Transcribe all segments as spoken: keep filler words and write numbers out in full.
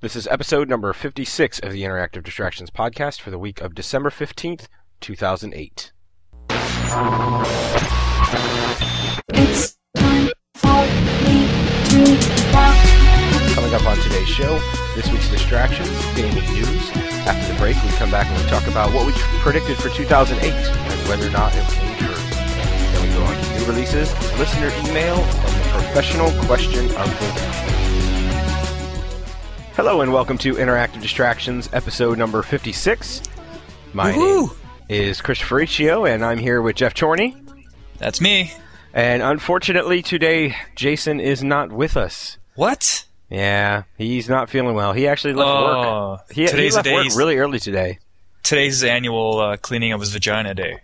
This is episode number fifty-six of the Interactive Distractions podcast for the week of December fifteenth, two thousand eight. It's time for me to rock. Coming up on today's show, this week's Distractions, gaming news. After the break, we come back and we talk about what we predicted for two thousand eight and whether or not it came true. Then we go on to new releases, listener email, and the professional question of the week. Hello and welcome to Interactive Distractions, episode number fifty-six. My Woo-hoo! name is Christopher Riccio, and I'm here with Jeff Chorney. That's me. And unfortunately today, Jason is not with us. What? Yeah, he's not feeling well. He actually left Oh, work. He, he today's left the work day's- really early today. Today's his annual uh, cleaning of his vagina day.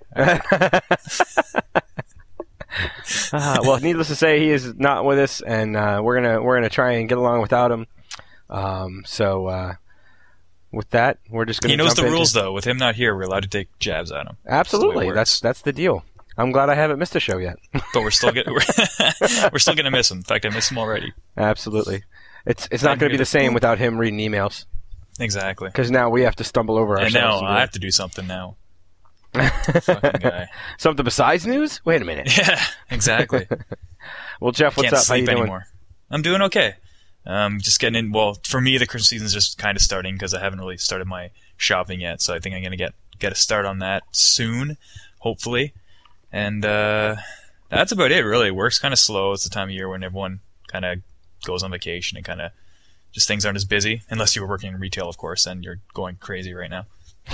Uh, well, needless to say, he is not with us, and uh, we're gonna we're gonna try and get along without him. Um, so uh, with that, we're just gonna. He knows jump the into- rules, though. With him not here, we're allowed to take jabs at him. Absolutely, That's that's the way it that's the deal. I'm glad I haven't missed a show yet. But we're still gonna we're, we're still gonna miss him. In fact, I miss him already. Absolutely, it's it's not I'm going to be here the to- same without him reading emails, Exactly. because now we have to stumble over And ourselves. now and do I it. have to do something now. Fucking guy. Something besides news? Wait a minute. Yeah, exactly. Well, Jeff, what's Can't up? How you sleep doing? anymore. I'm doing okay. Um, just getting in. Well, for me, the Christmas season's just kind of starting because I haven't really started my shopping yet. So I think I'm gonna get get a start on that soon, hopefully. And uh, that's about it. Really, work's kind of slow. It's the time of year when everyone kind of goes on vacation and kind of just things aren't as busy, unless you were working in retail, of course, and you're going crazy right now.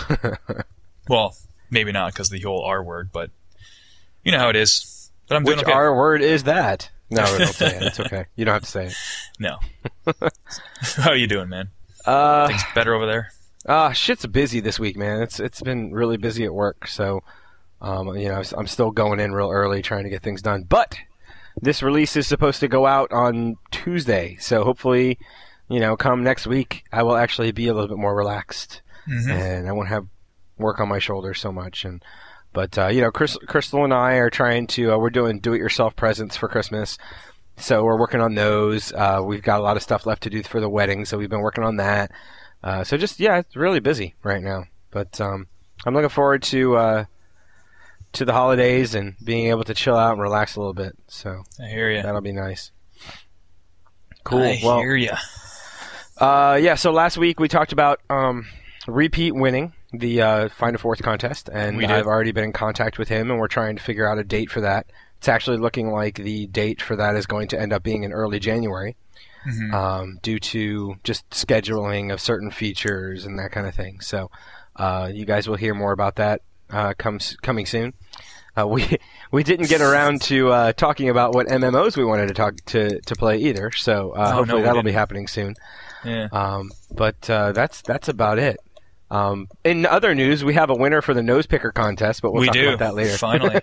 Well, maybe not because the whole R word, but you know how it is. But I'm doing Which okay. R word is that? No, don't say it. It's okay. You don't have to say it. No. How are you doing, man? Uh, Things better over there? uh, shit's busy this week, man. It's it's been really busy at work, so um, you know, I'm still going in real early trying to get things done. But this release is supposed to go out on Tuesday, so hopefully, you know, come next week, I will actually be a little bit more relaxed, Mm-hmm. and I won't have work on my shoulders so much. And but uh, you know, Chris, Crystal and I are trying to. Uh, we're doing do-it-yourself presents for Christmas, so we're working on those. Uh, we've got a lot of stuff left to do for the wedding, so we've been working on that. Uh, so just yeah, it's really busy right now. But um, I'm looking forward to uh, to the holidays and being able to chill out and relax a little bit. So I hear you. that'll be nice. Cool. I well, hear you. uh, yeah. So last week we talked about um, repeat winning the uh, Find a Fourth contest, and We did. I've already been in contact with him, and we're trying to figure out a date for that. It's actually looking like the date for that is going to end up being in early January, Mhm. um, due to just scheduling of certain features and that kind of thing. So uh, you guys will hear more about that uh, comes coming soon. Uh, we we didn't get around to uh, talking about what M M Os we wanted to talk to to play either. So uh, Oh, no, hopefully we that'll be didn't. happening soon. Yeah. Um, but uh, that's that's about it. Um, in other news, we have a winner for the nose picker contest, but we'll we talk do. about that later. Finally.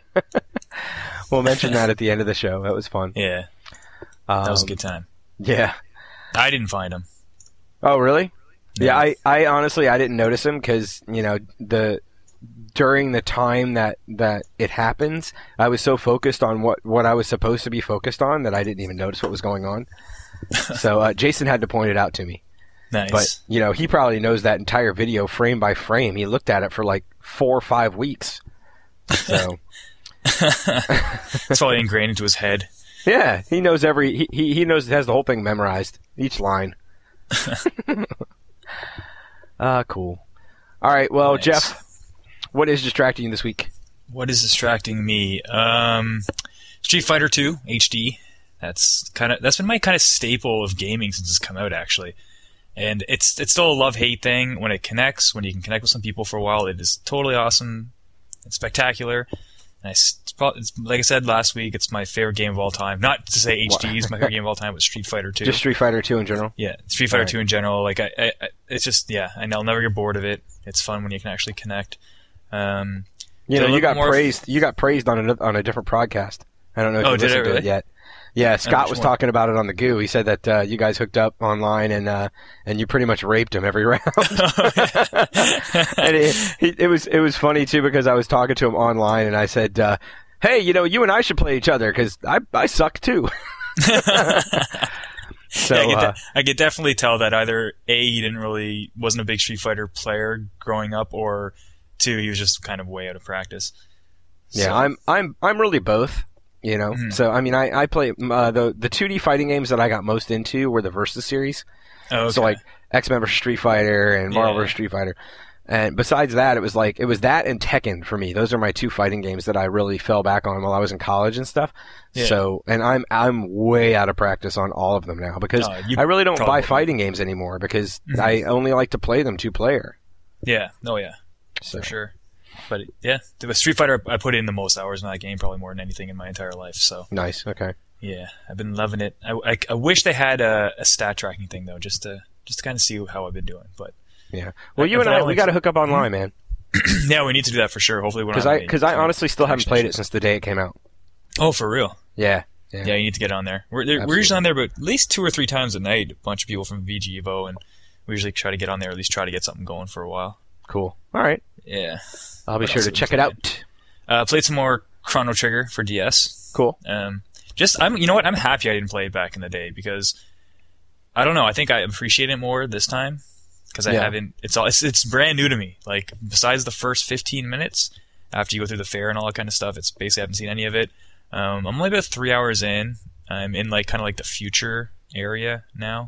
We'll mention that at the end of the show. That was fun. Yeah. Um, That was a good time. Yeah. I didn't find him. Oh, really? No. Yeah. I, I honestly I didn't notice him because you know the during the time that that it happens, I was so focused on what what I was supposed to be focused on that I didn't even notice what was going on. So uh, Jason had to point it out to me. Nice. But, you know, he probably knows that entire video frame by frame. He looked at it for like four or five weeks. So, It's probably ingrained into his head. yeah, he knows every, he, he, he knows, has the whole thing memorized. Each line. Ah, cool. All right, well, Nice. Jeff, what is distracting you this week? What is distracting me? Um, Street Fighter two H D. That's kind of that's been my kind of staple of gaming since it's come out, actually. And it's it's still a love-hate thing when it connects. When you can connect with some people for a while, it is totally awesome. It's spectacular. And I, s- it's, like I said last week, it's my favorite game of all time. Not to say H D is my favorite game of all time, but Street Fighter two. Just Street Fighter two in general? Yeah, Street Fighter Alright. two in general. Like I, I, I- it's just yeah, and I'll never get bored of it. It's fun when you can actually connect. Um, You So know, a you little got more- praised, you got praised on a, on a different podcast. I don't know if Oh, you did I listened to it really? yet. Yeah, Scott which was one? talking about it on the Goo. He said that uh, you guys hooked up online and uh, and you pretty much raped him every round. And it, it, it was it was funny too because I was talking to him online and I said, uh, "Hey, you know, you and I should play each other because I I suck too." So yeah, I, could de- uh, I could definitely tell that either A, he didn't really wasn't a big Street Fighter player growing up, or two, he was just kind of way out of practice. yeah, So- I'm I'm I'm really both. You know, Mhm. so I mean, I I play uh, the the two D fighting games that I got most into were the Versus series. Oh, okay. So like X-Men versus Street Fighter and Marvel Yeah. versus Street Fighter. And besides that, it was like it was that and Tekken for me. Those are my two fighting games that I really fell back on while I was in college and stuff. Yeah. So, and I'm I'm way out of practice on all of them now because Oh, you I really don't buy probably- fighting games anymore because Mhm. I only like to play them two player. yeah, oh yeah, So for sure. But yeah, the Street Fighter, I put in the most hours in that game, probably more than anything in my entire life. So nice. Okay. yeah, I've been loving it. I, I, I wish they had a, a stat tracking thing though, just to just to kind of see how I've been doing. But Yeah. Well, I- you and but I I don't we like- got to hook up online, man. yeah, we need to do that for sure. Hopefully, we're Because not I having because any I honestly still haven't connection played it issues. since the day it came out. Oh, for real? Yeah. Yeah. Yeah, you need to get on there. We're there, we're Absolutely. usually on there, but at least two or three times a night. A bunch of people from V G Evo, and we usually try to get on there, or at least try to get something going for a while. Cool. All right. Yeah. I'll be What sure else to have we check it played? out. Uh, played some more Chrono Trigger for D S. Cool. Um, just I'm, you know what? I'm happy I didn't play it back in the day because I don't know. I think I appreciate it more this time because I Yeah. haven't. It's all. It's, it's brand new to me. Like besides the first fifteen minutes after you go through the fair and all that kind of stuff, it's basically I haven't seen any of it. Um, I'm only about three hours in. I'm in like kind of like the future area now.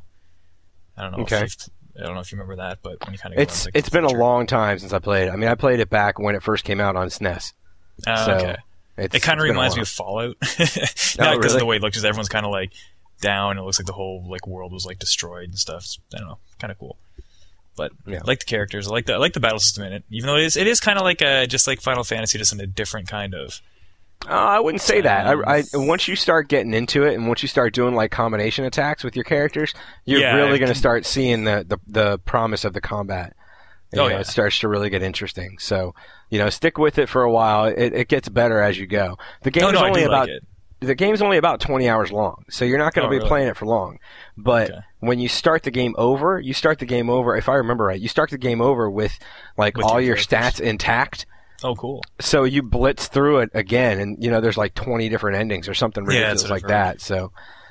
I don't know. Okay. If you've- I don't know if you remember that, but when you kind of It's it's been a long time since I played it. I mean, I played it back when it first came out on S N E S. Uh, so okay. It's, It kind of it's been a reminds me while. of Fallout. Not because Oh, of really? the way it looks, because everyone's kind of like down. It looks like the whole like world was like destroyed and stuff. It's, I don't know, kind of cool. But Yeah. I like the characters. I like the I like the battle system in it. Even though it is it is kind of like a just like Final Fantasy, just in a different kind of. Uh, I wouldn't say that. Um, I, I once you start getting into it, and once you start doing like combination attacks with your characters, you're Yeah, really it going to can- start seeing the, the the promise of the combat. You Oh, know, yeah. It starts to really get interesting. So you know, stick with it for a while. It, it gets better as you go. The game No, is no, I only do about like it. the game's only about twenty hours long, so you're not going to Oh, be really? playing it for long. But Okay. when you start the game over, you start the game over. If I remember right, you start the game over with like With all your your characters. stats intact. Oh, cool. So you blitz through it again, and you know there's like twenty different endings or something Yeah, ridiculous that's what like I've heard. that. So,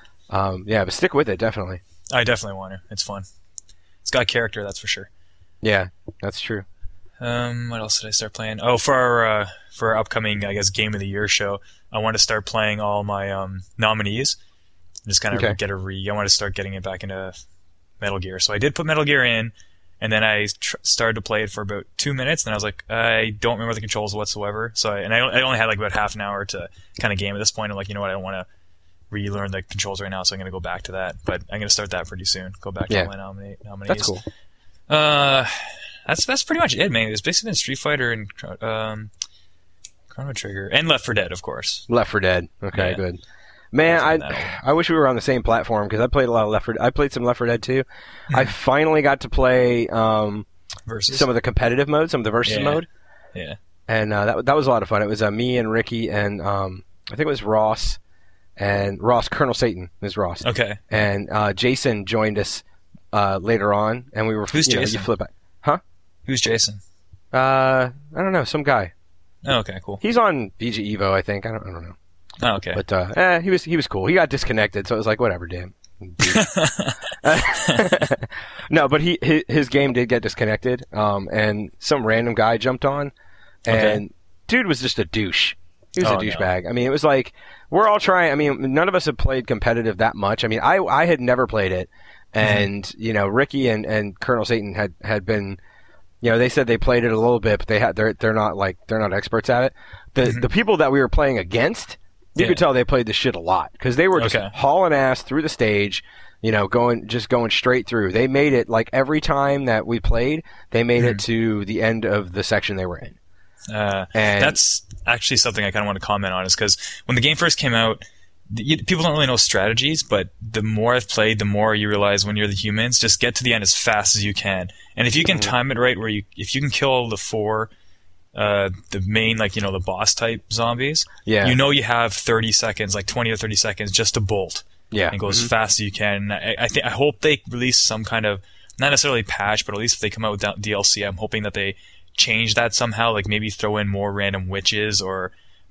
um, yeah, but stick with it definitely. I definitely want to. It's fun. It's got character, that's for sure. Yeah, that's true. Um, what else did I start playing? Oh, for our uh, for our upcoming, I guess, Game of the Year show, I want to start playing all my um, nominees. Just kind of Okay. get a re. I want to start getting it back into Metal Gear. So I did put Metal Gear in, and then I tr- started to play it for about two minutes. And I was like, I don't remember the controls whatsoever. So I, and I, I only had like about half an hour to kind of game at this point. I'm like, you know what? I don't want to relearn the controls right now, so I'm going to go back to that. But I'm going to start that pretty soon. Go back to Yeah. all my nomina- nominees. That's cool. Uh, that's that's pretty much it, man. It's basically been Street Fighter and um, Chrono Trigger and Left four Dead, of course. Left four Dead. Okay, Yeah. good. Man, I've I done that I wish we were on the same platform because I played a lot of Left four. I played some Left four Dead too. Hmm. I finally got to play um, Versus some of the competitive mode, some of the versus Yeah. mode, yeah, and uh, that that was a lot of fun. It was uh, me and Ricky and um, I think it was Ross and Ross Colonel Satan is Ross. okay. And uh, Jason joined us uh, later on, and we were Who's you know, Jason? you flip back. Who's Jason? Uh, I don't know, some guy. Oh, okay, cool. He's on V G Evo, I think. I don't, I don't know, Oh, okay. but uh, eh, he was he was cool. He got disconnected, so it was like whatever, damn. No, but he his, his game did get disconnected, um, and some random guy jumped on, and Okay. dude was just a douche. He was Oh, a no. douchebag. I mean, it was like we're all trying. I mean, none of us have played competitive that much. I mean, I I had never played it, and you know, Ricky and, and Colonel Satan had, had been, you know, they said they played it a little bit, but they had they're they're not like they're not experts at it. The Mhm. the people that we were playing against, you Yeah. could tell they played the shit a lot because they were just Okay. hauling ass through the stage. You know, going just going straight through. They made it like every time that we played, they made it Mhm. to the end of the section they were in. Uh, And that's actually something I kind of want to comment on, is because when the game first came out, the, you, people don't really know strategies, but the more I've played, the more you realize when you're the humans, just get to the end as fast as you can. And if you can Mhm. time it right, where you, if you can kill all the four, uh, the main, like, you know, the boss type zombies, yeah, you know you have thirty seconds, like twenty or thirty seconds just to bolt yeah, and go as Mhm. fast as you can. And I, I think, I hope they release some kind of, not necessarily patch, but at least if they come out with D L C, I'm hoping that they change that somehow, like maybe throw in more random witches, or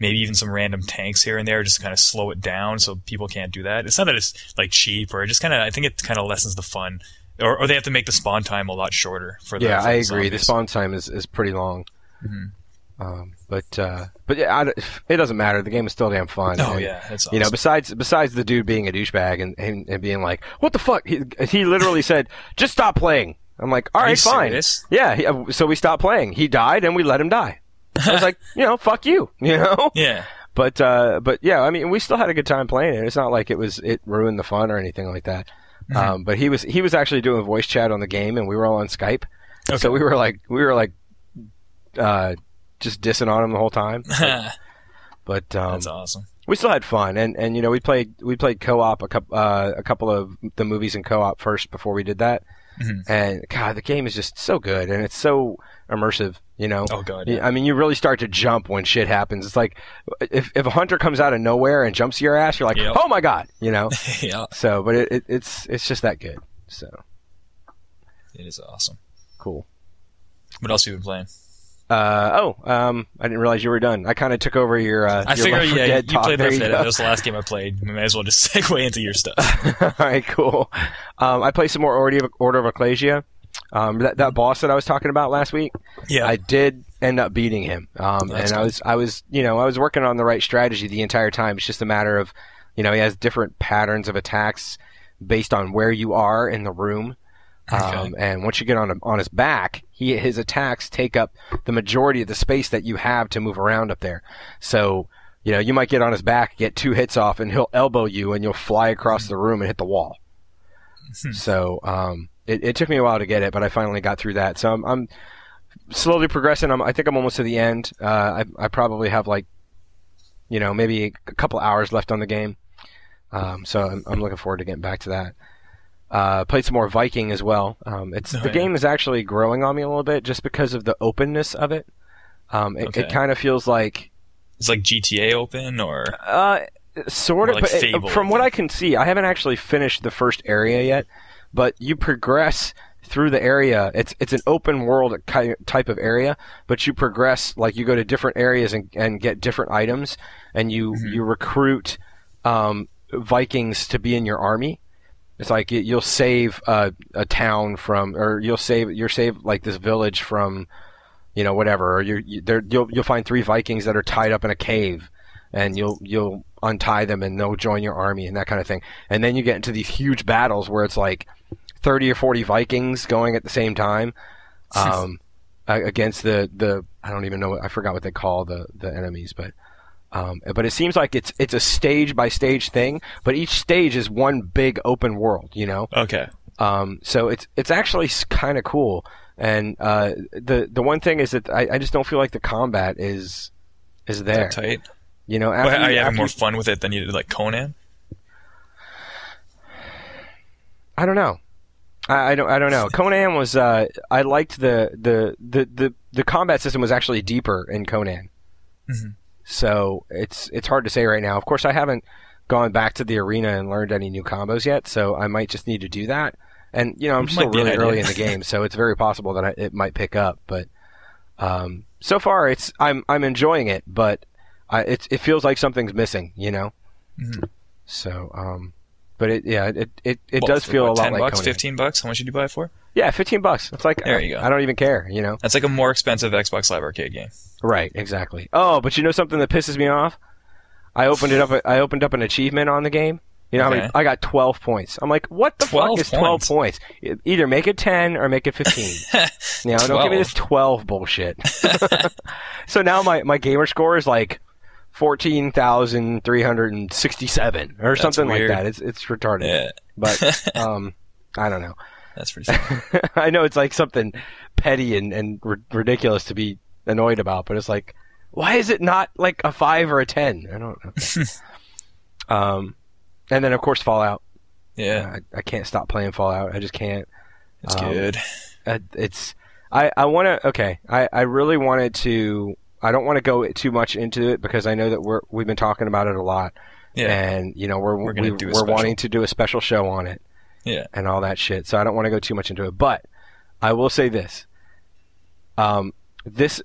maybe even some random tanks here and there, just to kind of slow it down so people can't do that. It's not that it's like cheap, or it just kind of, I think it kind of lessens the fun. Or, or they have to make the spawn time a lot shorter for the Yeah, for I the agree. The zombies. spawn time is, is pretty long. Mm-hmm. Um, but uh, but yeah, I, it doesn't matter. The game is still damn fun. Oh And, yeah, that's awesome. You know, besides besides the dude being a douchebag and, and, and being like, "What the fuck?" He, he literally said, "Just stop playing." I'm like, "All Are right, you fine." serious? Yeah. He, uh, so we stopped playing. He died, and we let him die. I was like, you know, fuck you. You know. Yeah. But uh, but yeah, I mean, we still had a good time playing it. It's not like it was it ruined the fun or anything like that. Mm-hmm. Um, but he was he was actually doing voice chat on the game, and we were all on Skype. Okay. So we were like we were like uh, just dissing on him the whole time. But um, That's awesome. we still had fun, and, and you know we played we played co-op a couple uh, a couple of the movies in co-op first before we did that. Mhm. And God, the game is just so good, and it's so immersive. You know. Oh god. Yeah, Yeah. I mean, you really start to jump when shit happens. It's like if if a hunter comes out of nowhere and jumps your ass, you're like, Yep. oh my god, you know. Yeah. So, but it, it, it's it's just that good. So It is awesome. cool. What else have you been playing? Uh, oh, um, I didn't realize you were done. I kind of took over your. Uh, I your figured, Left four yeah, Dead you talk. played There Left you four Dead. go. That was the last game I played. We may as well just segue into your stuff. All right, cool. Um, I played some more Order of, Order of Ecclesia. Um, that that boss that I was talking about last week. Yeah. I did end up beating him. Um, That's and I good. was I was you know I was working on the right strategy the entire time. It's just a matter of, you know, he has different patterns of attacks based on where you are in the room. Um, Okay. and once you get on on his back, he his attacks take up the majority of the space that you have to move around up there. So, you know, you might get on his back, get two hits off, and he'll elbow you, and you'll fly across the room and hit the wall. Hmm. So, um, it, it took me a while to get it, but I finally got through that. So I'm, I'm slowly progressing. I'm, I think I'm almost to the end. Uh, I, I probably have like, you know, maybe a couple hours left on the game. Um, so I'm, I'm looking forward to getting back to that. Uh, played some more Viking as well. Um, it's Oh, the yeah. game is actually growing on me a little bit just because of the openness of it. Um, it, Okay. it kind of feels like It's like G T A open, or uh, sort of, More like but it- Fable. from what I can see, I haven't actually finished the first area yet. But you progress through the area. It's it's an open world ki- type of area, but you progress like you go to different areas and, and get different items, and you Mm-hmm. you recruit um, Vikings to be in your army. It's like you- you'll save a, a town from, or you'll save you'll save like this village from, you know, whatever. Or you you there you'll you'll find three Vikings that are tied up in a cave, and you'll you'll untie them and they'll join your army and that kind of thing. And then you get into these huge battles where it's like thirty or forty Vikings going at the same time, um, a- against the, the I don't even know what, I forgot what they call the, the enemies, but um, but it seems like it's it's a stage by stage thing, but each stage is one big open world, you know. okay. Um, so it's it's actually kind of cool. And uh, the the one thing is that I, I just don't feel like the combat is is Is there. that tight? You know, Well, after are you after having more fun with it than you did like Conan? I don't know. I, I don't. I don't know. Conan was. Uh, I liked the, the the the the combat system was actually deeper in Conan. Mhm. So it's it's hard to say right now. Of course, I haven't gone back to the arena and learned any new combos yet. So I might just need to do that. And you know, I'm Might still be an really idea. early in the game, so it's very possible that I, it might pick up. But um, so far, it's I'm I'm enjoying it, but I, it it feels like something's missing. You know. Mhm. So. Um, But it, yeah, it it, it What, does for feel what, a lot ten like bucks, Conan. fifteen bucks. How much did you buy it for? Yeah, fifteen bucks. It's like There I, you go. I don't even care, you know. That's like a more expensive Xbox Live Arcade game. Right, exactly. Oh, but you know something that pisses me off? I opened it up. I opened up an achievement on the game. You know, how many, Okay. I got twelve points. I'm like, what the fuck twelve is twelve points? points? E- Either make it ten or make it fifteen. You know, don't give me this twelve bullshit. So now my my gamer score is like fourteen thousand three hundred and sixty-seven or That's something weird. like that. It's it's retarded. Yeah, But um, I don't know. that's pretty funny. I know it's like something petty and, and r- ridiculous to be annoyed about, but it's like, why is it not like a five or a ten? I don't know. um, and then of course Fallout. Yeah, I, I can't stop playing Fallout. I just can't. it's um, good. Uh, it's I I want to. Okay, I I really wanted to. I don't want to go too much into it because I know that we're we've been talking about it a lot, Yeah, and you know we're We're gonna we, do a we're special. wanting to do a special show on it. yeah. And all that shit. So I don't want to go too much into it. But I will say this. Um, this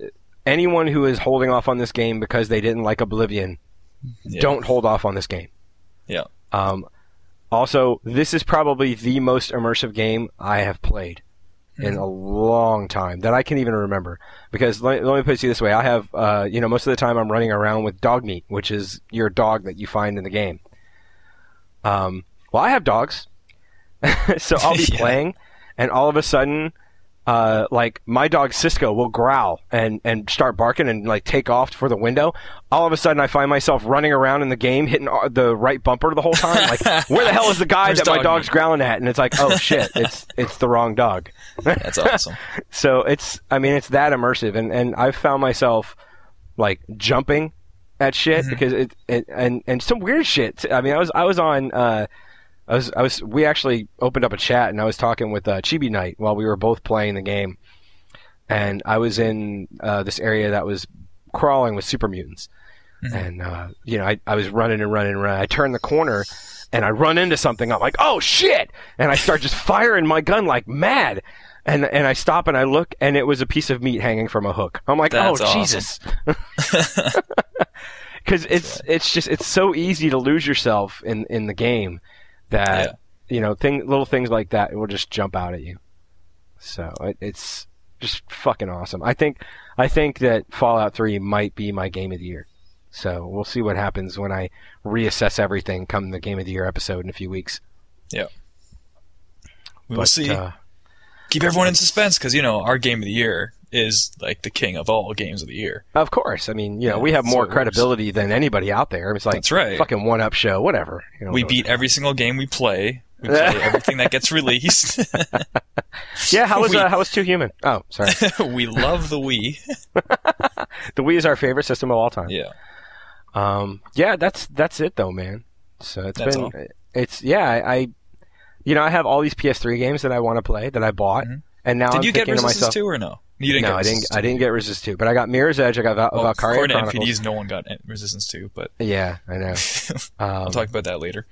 anyone who is holding off on this game because they didn't like Oblivion, Yeah. don't hold off on this game. Yeah. Um, also, this is probably the most immersive game I have played in a long time that I can even remember. Because let, let me put it to you this way: I have, uh, you know, most of the time I'm running around with dog meat, which is your dog that you find in the game. Um, well, I have dogs, so I'll be Yeah. playing, and all of a sudden, uh, like my dog Cisco will growl and and start barking and like take off for the window. All of a sudden, I find myself running around in the game, hitting uh, the right bumper the whole time. Like, where the hell is the guy Where's that my dog dog's meat? growling at? And it's like, oh shit, it's it's the wrong dog. That's awesome. So it's, I mean, it's that immersive, and, and I've found myself like jumping at shit Mhm. because it, it and and some weird shit. I mean, I was I was on, uh, I was I was we actually opened up a chat and I was talking with uh, Chibi Knight while we were both playing the game, and I was in uh, this area that was crawling with super mutants, Mhm. and uh, you know I I was running and running and running. I turned the corner. And I run into something. I'm like, oh shit! And I start just firing my gun like mad. And and I stop and I look, and it was a piece of meat hanging from a hook. I'm like, That's oh awesome. Jesus! Because it's it's just it's so easy to lose yourself in, in the game that Yeah. you know thing little things like that will just jump out at you. So it, it's just fucking awesome. I think I think that Fallout three might be my game of the year. So we'll see what happens when I reassess everything come the Game of the Year episode in a few weeks. Yeah. We will But, see. uh, Keep everyone in suspense because, you know, our game of the year is like the king of all games of the year. of course. I mean, you know, Yeah, we have that's more what it credibility than anybody out there. It's like That's right. fucking one-up show, whatever. You know, We what- beat every single game we play. We play everything that gets released. Yeah, how was we- uh, how was Two Human? Oh, sorry. We love the Wii. The Wii is our favorite system of all time. Yeah. Um, yeah, that's that's it though, man. So it's That's been all. it's yeah, I, I you know I have all these P S three games that I want to play that I bought, Mhm. and now Did I'm you get thinking to Resistance myself, two or no? You didn't no, get I didn't. Resistance I didn't get Resistance two, but I got Mirror's Edge. I got Val- Well, Valkyria according to N Chronicles. P Ds, no one got Resistance two, but Yeah, I know. I'll Um, talk about that later.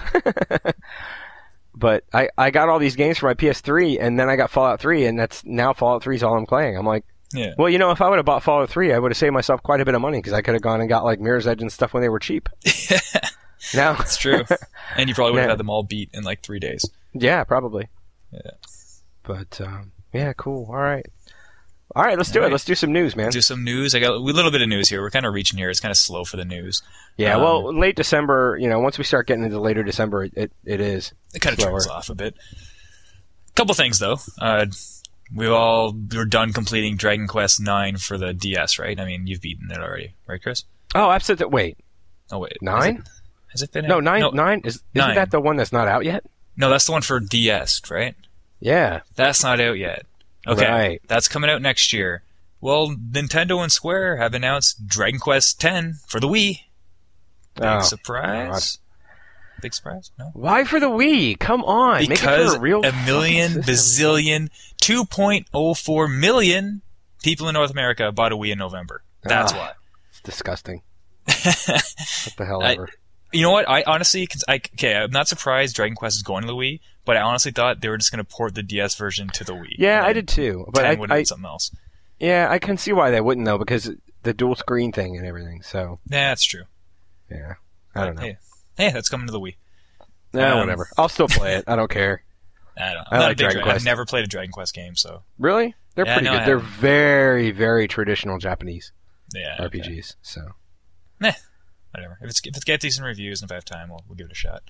but I, I got all these games for my P S three, and then I got Fallout three, and that's now Fallout three is all I'm playing. I'm like, Yeah. well, you know, if I would have bought Fallout three, I would have saved myself quite a bit of money because I could have gone and got like Mirror's Edge and stuff when they were cheap. Now, That's true. And you probably would have Yeah. had them all beat in like three days. yeah, probably. Yeah. But um, yeah, cool. All right, all right. Let's do All it. right. Let's do some news, man. Do some news. I got a little bit of news here. We're kind of reaching here. It's kind of slow for the news. Yeah, Um, well, late December. You know, once we start getting into later December, it it, it is. It kind of slower. trails off a bit. Couple things though. Uh, we all we're done completing Dragon Quest nine for the D S, right? I mean, you've beaten it already, right, Chris? Oh, absolutely. Wait, Oh wait, nine? Has it, has it been? No, out? nine. No, Nine is. Isn't nine. that the one that's not out yet? no, that's the one for D S, right? Yeah. That's not out yet. Okay, Right. that's coming out next year. Well, Nintendo and Square have announced Dragon Quest ten for the Wii. Big Oh, surprise. Big surprise? No. Why for the Wii? Come on, make it Because for a real a million, fucking system. bazillion, two point oh four million people in North America bought a Wii in November. That's Ah. why. It's disgusting. What the hell I- ever. You know what? I honestly, cons- I, okay, I'm not surprised Dragon Quest is going to the Wii, but I honestly thought they were just going to port the D S version to the Wii. Yeah, And I then did too. But ten I, would have I been something else. yeah, I can see why they wouldn't though, because the dual screen thing and everything. So Yeah, that's true. yeah, I don't know. Hey, hey, that's coming to the Wii. Nah, um, whatever. I'll still play it. I don't care. I don't know. I I'm not like a big Dragon Dra- I've Quest. never played a Dragon Quest game, so Really? They're Yeah, pretty no, I good. They're haven't. very, very traditional Japanese yeah. R P okay. Gs. So Meh. Whatever. If it's if it's got decent reviews and if I have time, we'll, we'll give it a shot.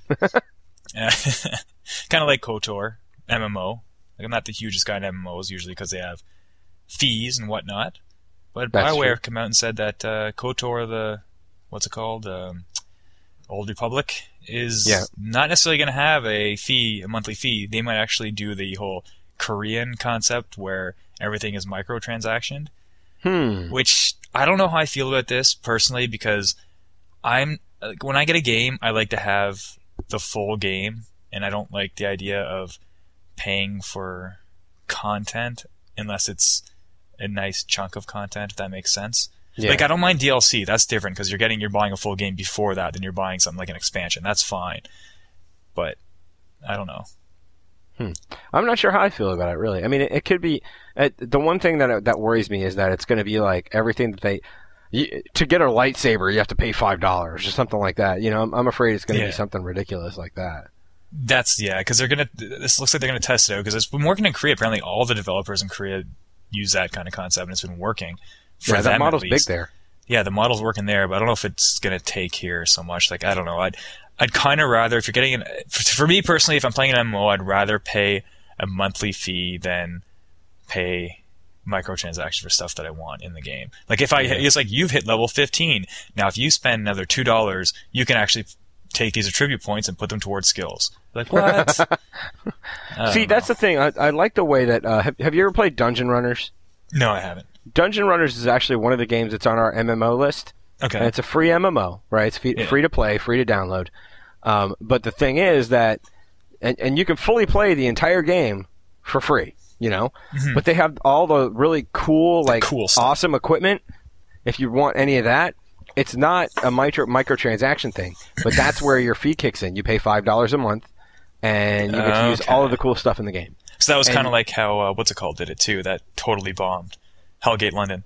Kind of like KOTOR, M M O. Like I'm not the hugest guy in M M Os usually because they have fees and whatnot. But That's BioWare true. have come out and said that uh, KOTOR, the what's it called, um, Old Republic, is Yeah. not necessarily going to have a fee, a monthly fee. They might actually do the whole Korean concept where everything is microtransactioned. hmm. Which I don't know how I feel about this personally because I'm like, when I get a game, I like to have the full game, and I don't like the idea of paying for content unless it's a nice chunk of content. If that makes sense. Yeah. Like I don't mind D L C. That's different because you're getting you're buying a full game before that, then you're buying something like an expansion. That's fine. But I don't know. I'm not sure how I feel about it, really. I mean, it, it could be... It, the one thing that that worries me is that it's going to be like everything that they... You, to get a lightsaber, you have to pay five dollars or something like that. You know, I'm, I'm afraid it's going to Yeah. be something ridiculous like that. That's yeah, because they're gonna. This looks like they're gonna test it out because it's been working in Korea. Apparently, all the developers in Korea use that kind of concept, and it's been working. For Yeah, that them, model's at big least. there. Yeah, the model's working there, but I don't know if it's gonna take here so much. Like I don't know. I'd I'd kind of rather if you're getting an for, for me personally, if I'm playing an M M O, I'd rather pay a monthly fee than pay microtransactions for stuff that I want in the game. Like if I, it's like you've hit level fifteen. Now if you spend another two dollars, you can actually take these attribute points and put them towards skills. Like what? See, that's the thing. I, I like the way that. Uh, have, have you ever played Dungeon Runners? No, I haven't. Dungeon Runners is actually one of the games that's on our M M O list. Okay. And it's a free M M O, right? It's free, Yeah. free to play, free to download. Um, but the thing is that, and, and you can fully play the entire game for free, you know? Mhm. But they have all the really cool, like, cool stuff. awesome equipment. If you want any of that, it's not a micro microtransaction thing, but that's where your fee kicks in. You pay five dollars a month, and you get to use Okay. all of the cool stuff in the game. So that was kind And- of like how uh, what's it called did it too. That totally bombed. Hellgate London.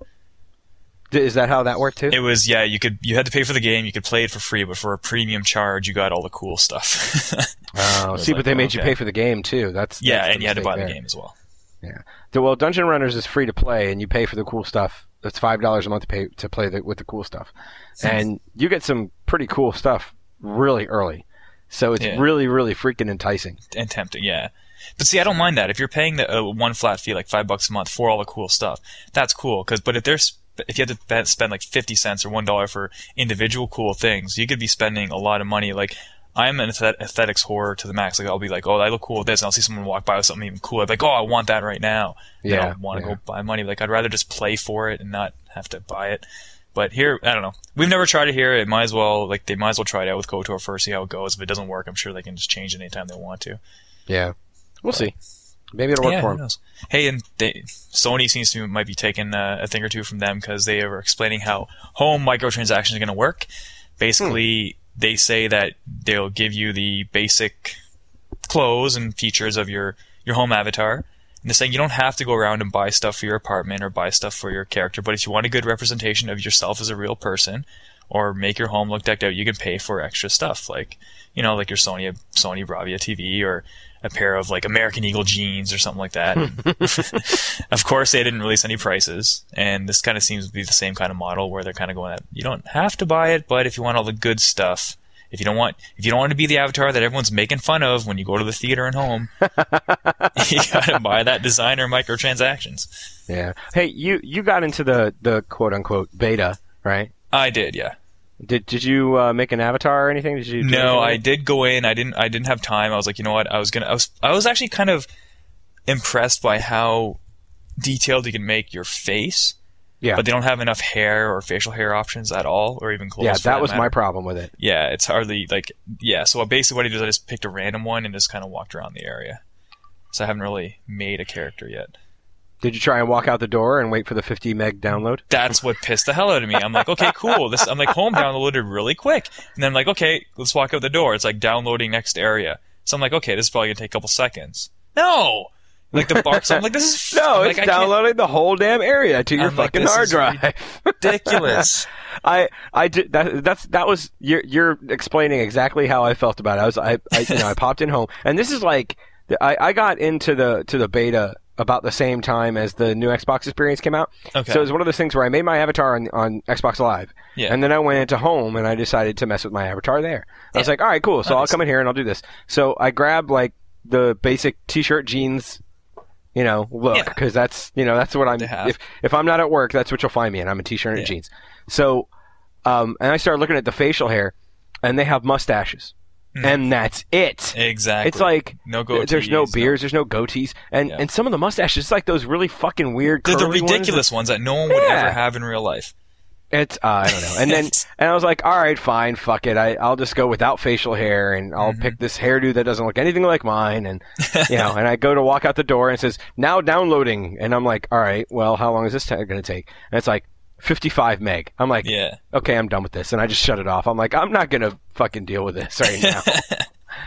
D- Is that how that worked, too? It was yeah. You could you had to pay for the game. You could play it for free, but for a premium charge, you got all the cool stuff. Oh, was see, like, but they made you okay. pay for the game, too. That's yeah, that's the and you had to mistake buy there. the game as well. Yeah. So, well, Dungeon Runners is free to play, and you pay for the cool stuff. It's five dollars a month to pay to play the, with the cool stuff, and you get some pretty cool stuff really early. So it's Yeah. really, really freaking enticing. And tempting, yeah. But see, I don't mind that. If you're paying the uh, one flat fee, like five bucks a month for all the cool stuff, that's cool. Cause, but if there's, if you had to be- spend like fifty cents or one dollar for individual cool things, you could be spending a lot of money. Like, I'm an aesthet- aesthetics horror to the max. Like, I'll be like, oh, I look cool with this, and I'll see someone walk by with something even cool. I'd be like, oh, I want that right now. Then Yeah, I'll want to yeah. go buy money. Like, I'd rather just play for it and not have to buy it. But here, I don't know. We've never tried it here. It might as well, like, they might as well try it out with KOTOR first, see how it goes. If it doesn't work, I'm sure they can just change it anytime they want to. Yeah. We'll see. Maybe it'll work yeah, for who them. knows? Hey, and they, Sony seems to might be taking uh, a thing or two from them because they were explaining how home microtransactions are going to work. Basically, Hmm. they say that they'll give you the basic clothes and features of your, your home avatar. And they're saying you don't have to go around and buy stuff for your apartment or buy stuff for your character, but if you want a good representation of yourself as a real person or make your home look decked out, you can pay for extra stuff like, you know, like your Sony Sony Bravia T V or a pair of like American Eagle jeans or something like that. Of course, they didn't release any prices, and this kind of seems to be the same kind of model where they're kind of going at, you don't have to buy it, but if you want all the good stuff, if you don't want, if you don't want to be the avatar that everyone's making fun of when you go to the theater and home, you gotta buy that designer microtransactions. Yeah. Hey, you, you got into the, the quote unquote beta, right? I did, yeah. Did did you uh, make an avatar or anything? Did you? do No, anything with I it? did go in. I didn't. I didn't have time. I was like, you know what? I was gonna. I was. I was actually kind of impressed by how detailed you can make your face. Yeah. But they don't have enough hair or facial hair options at all, or even clothes. Yeah, for that was matter. my problem with it. Yeah, it's hardly like yeah. So basically, what I did is I just picked a random one and just kind of walked around the area. So I haven't really made a character yet. Did you try and walk out the door and wait for the fifty meg download? That's what pissed the hell out of me. I'm like, okay, cool. This I'm like, home downloaded really quick, and then I'm like, okay, let's walk out the door. It's like downloading next area. So I'm like, okay, this is probably gonna take a couple seconds. No, like the box. I'm like, this is No, I'm it's like, I can't- downloading the whole damn area to your I'm like, fucking this hard is drive. ridiculous. I I did that. That's that was you're you're explaining exactly how I felt about it. I was I, I you know I popped in home, and this is like I I got into the to the beta about the same time as the new Xbox experience came out. Okay. So it was one of those things where I made my avatar on on Xbox Live, Yeah. and then I went into home and I decided to mess with my avatar there. I was Yeah. like, all right, cool. So That I'll makes come in here and I'll do this. So I grabbed like the basic t-shirt, jeans, you know, look, Yeah. because that's you know that's what I'm. They have. If if I'm not at work, that's what you'll find me in. I'm a t-shirt and Yeah. jeans. So, um, and I started looking at the facial hair, and they have mustaches, Hmm. and that's it. Exactly. It's like no th- there's no goatees, beards, there's no goatees, and Yeah. and some of the mustaches, it's like those really fucking weird. They're the curly ones. ridiculous ones that no one would Yeah. ever have in real life. It's uh, I don't know. And then and I was like, all right, fine, fuck it. I I'll just go without facial hair, and I'll Mm-hmm. pick this hairdo that doesn't look anything like mine, and you know. And I go to walk out the door, and it says now downloading, and I'm like, all right, well, how long is this t- going to take? And it's like fifty-five meg. I'm like, Yeah. okay, I'm done with this, and I just shut it off. I'm like, I'm not gonna fucking deal with this right now.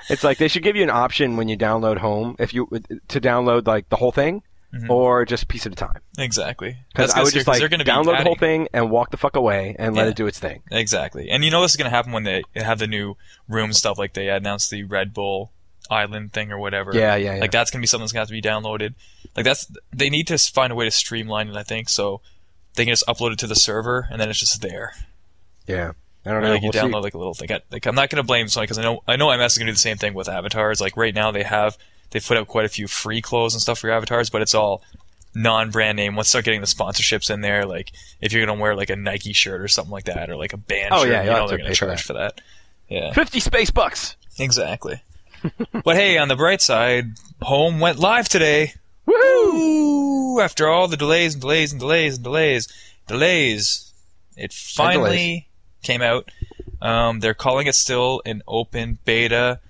It's like they should give you an option when you download Home if you to download like the whole thing Mhm. or just a piece at a time. Exactly. Because That's I would 'cause just you're- 'cause like they're gonna be download the whole adding- thing and walk the fuck away and let Yeah. it do its thing. Exactly. And you know this is going to happen when they have the new room stuff, like they announced the Red Bull Island thing or whatever. Yeah, yeah, yeah. Like that's going to be something that's going to have to be downloaded. Like that's they need to find a way to streamline it, I think, so they can just upload it to the server and then it's just there. Yeah. I don't Or know. like you We'll see. download like a little thing. I- Like I'm not going to blame Sony because I know I know M S is going to do the same thing with avatars. Like right now they have they put out quite a few free clothes and stuff for your avatars, but it's all non-brand name. Let's start getting the sponsorships in there. Like if you're going to wear like a Nike shirt or something like that, or like a band Oh, shirt, yeah, you you'll know have they're to going pay to for charge that. for that. Yeah. fifty space bucks. Exactly. But hey, on the bright side, Home went live today. Woohoo! Woo! After all the delays and delays and delays and delays, delays, it finally came out. Um, they're calling it still an open beta,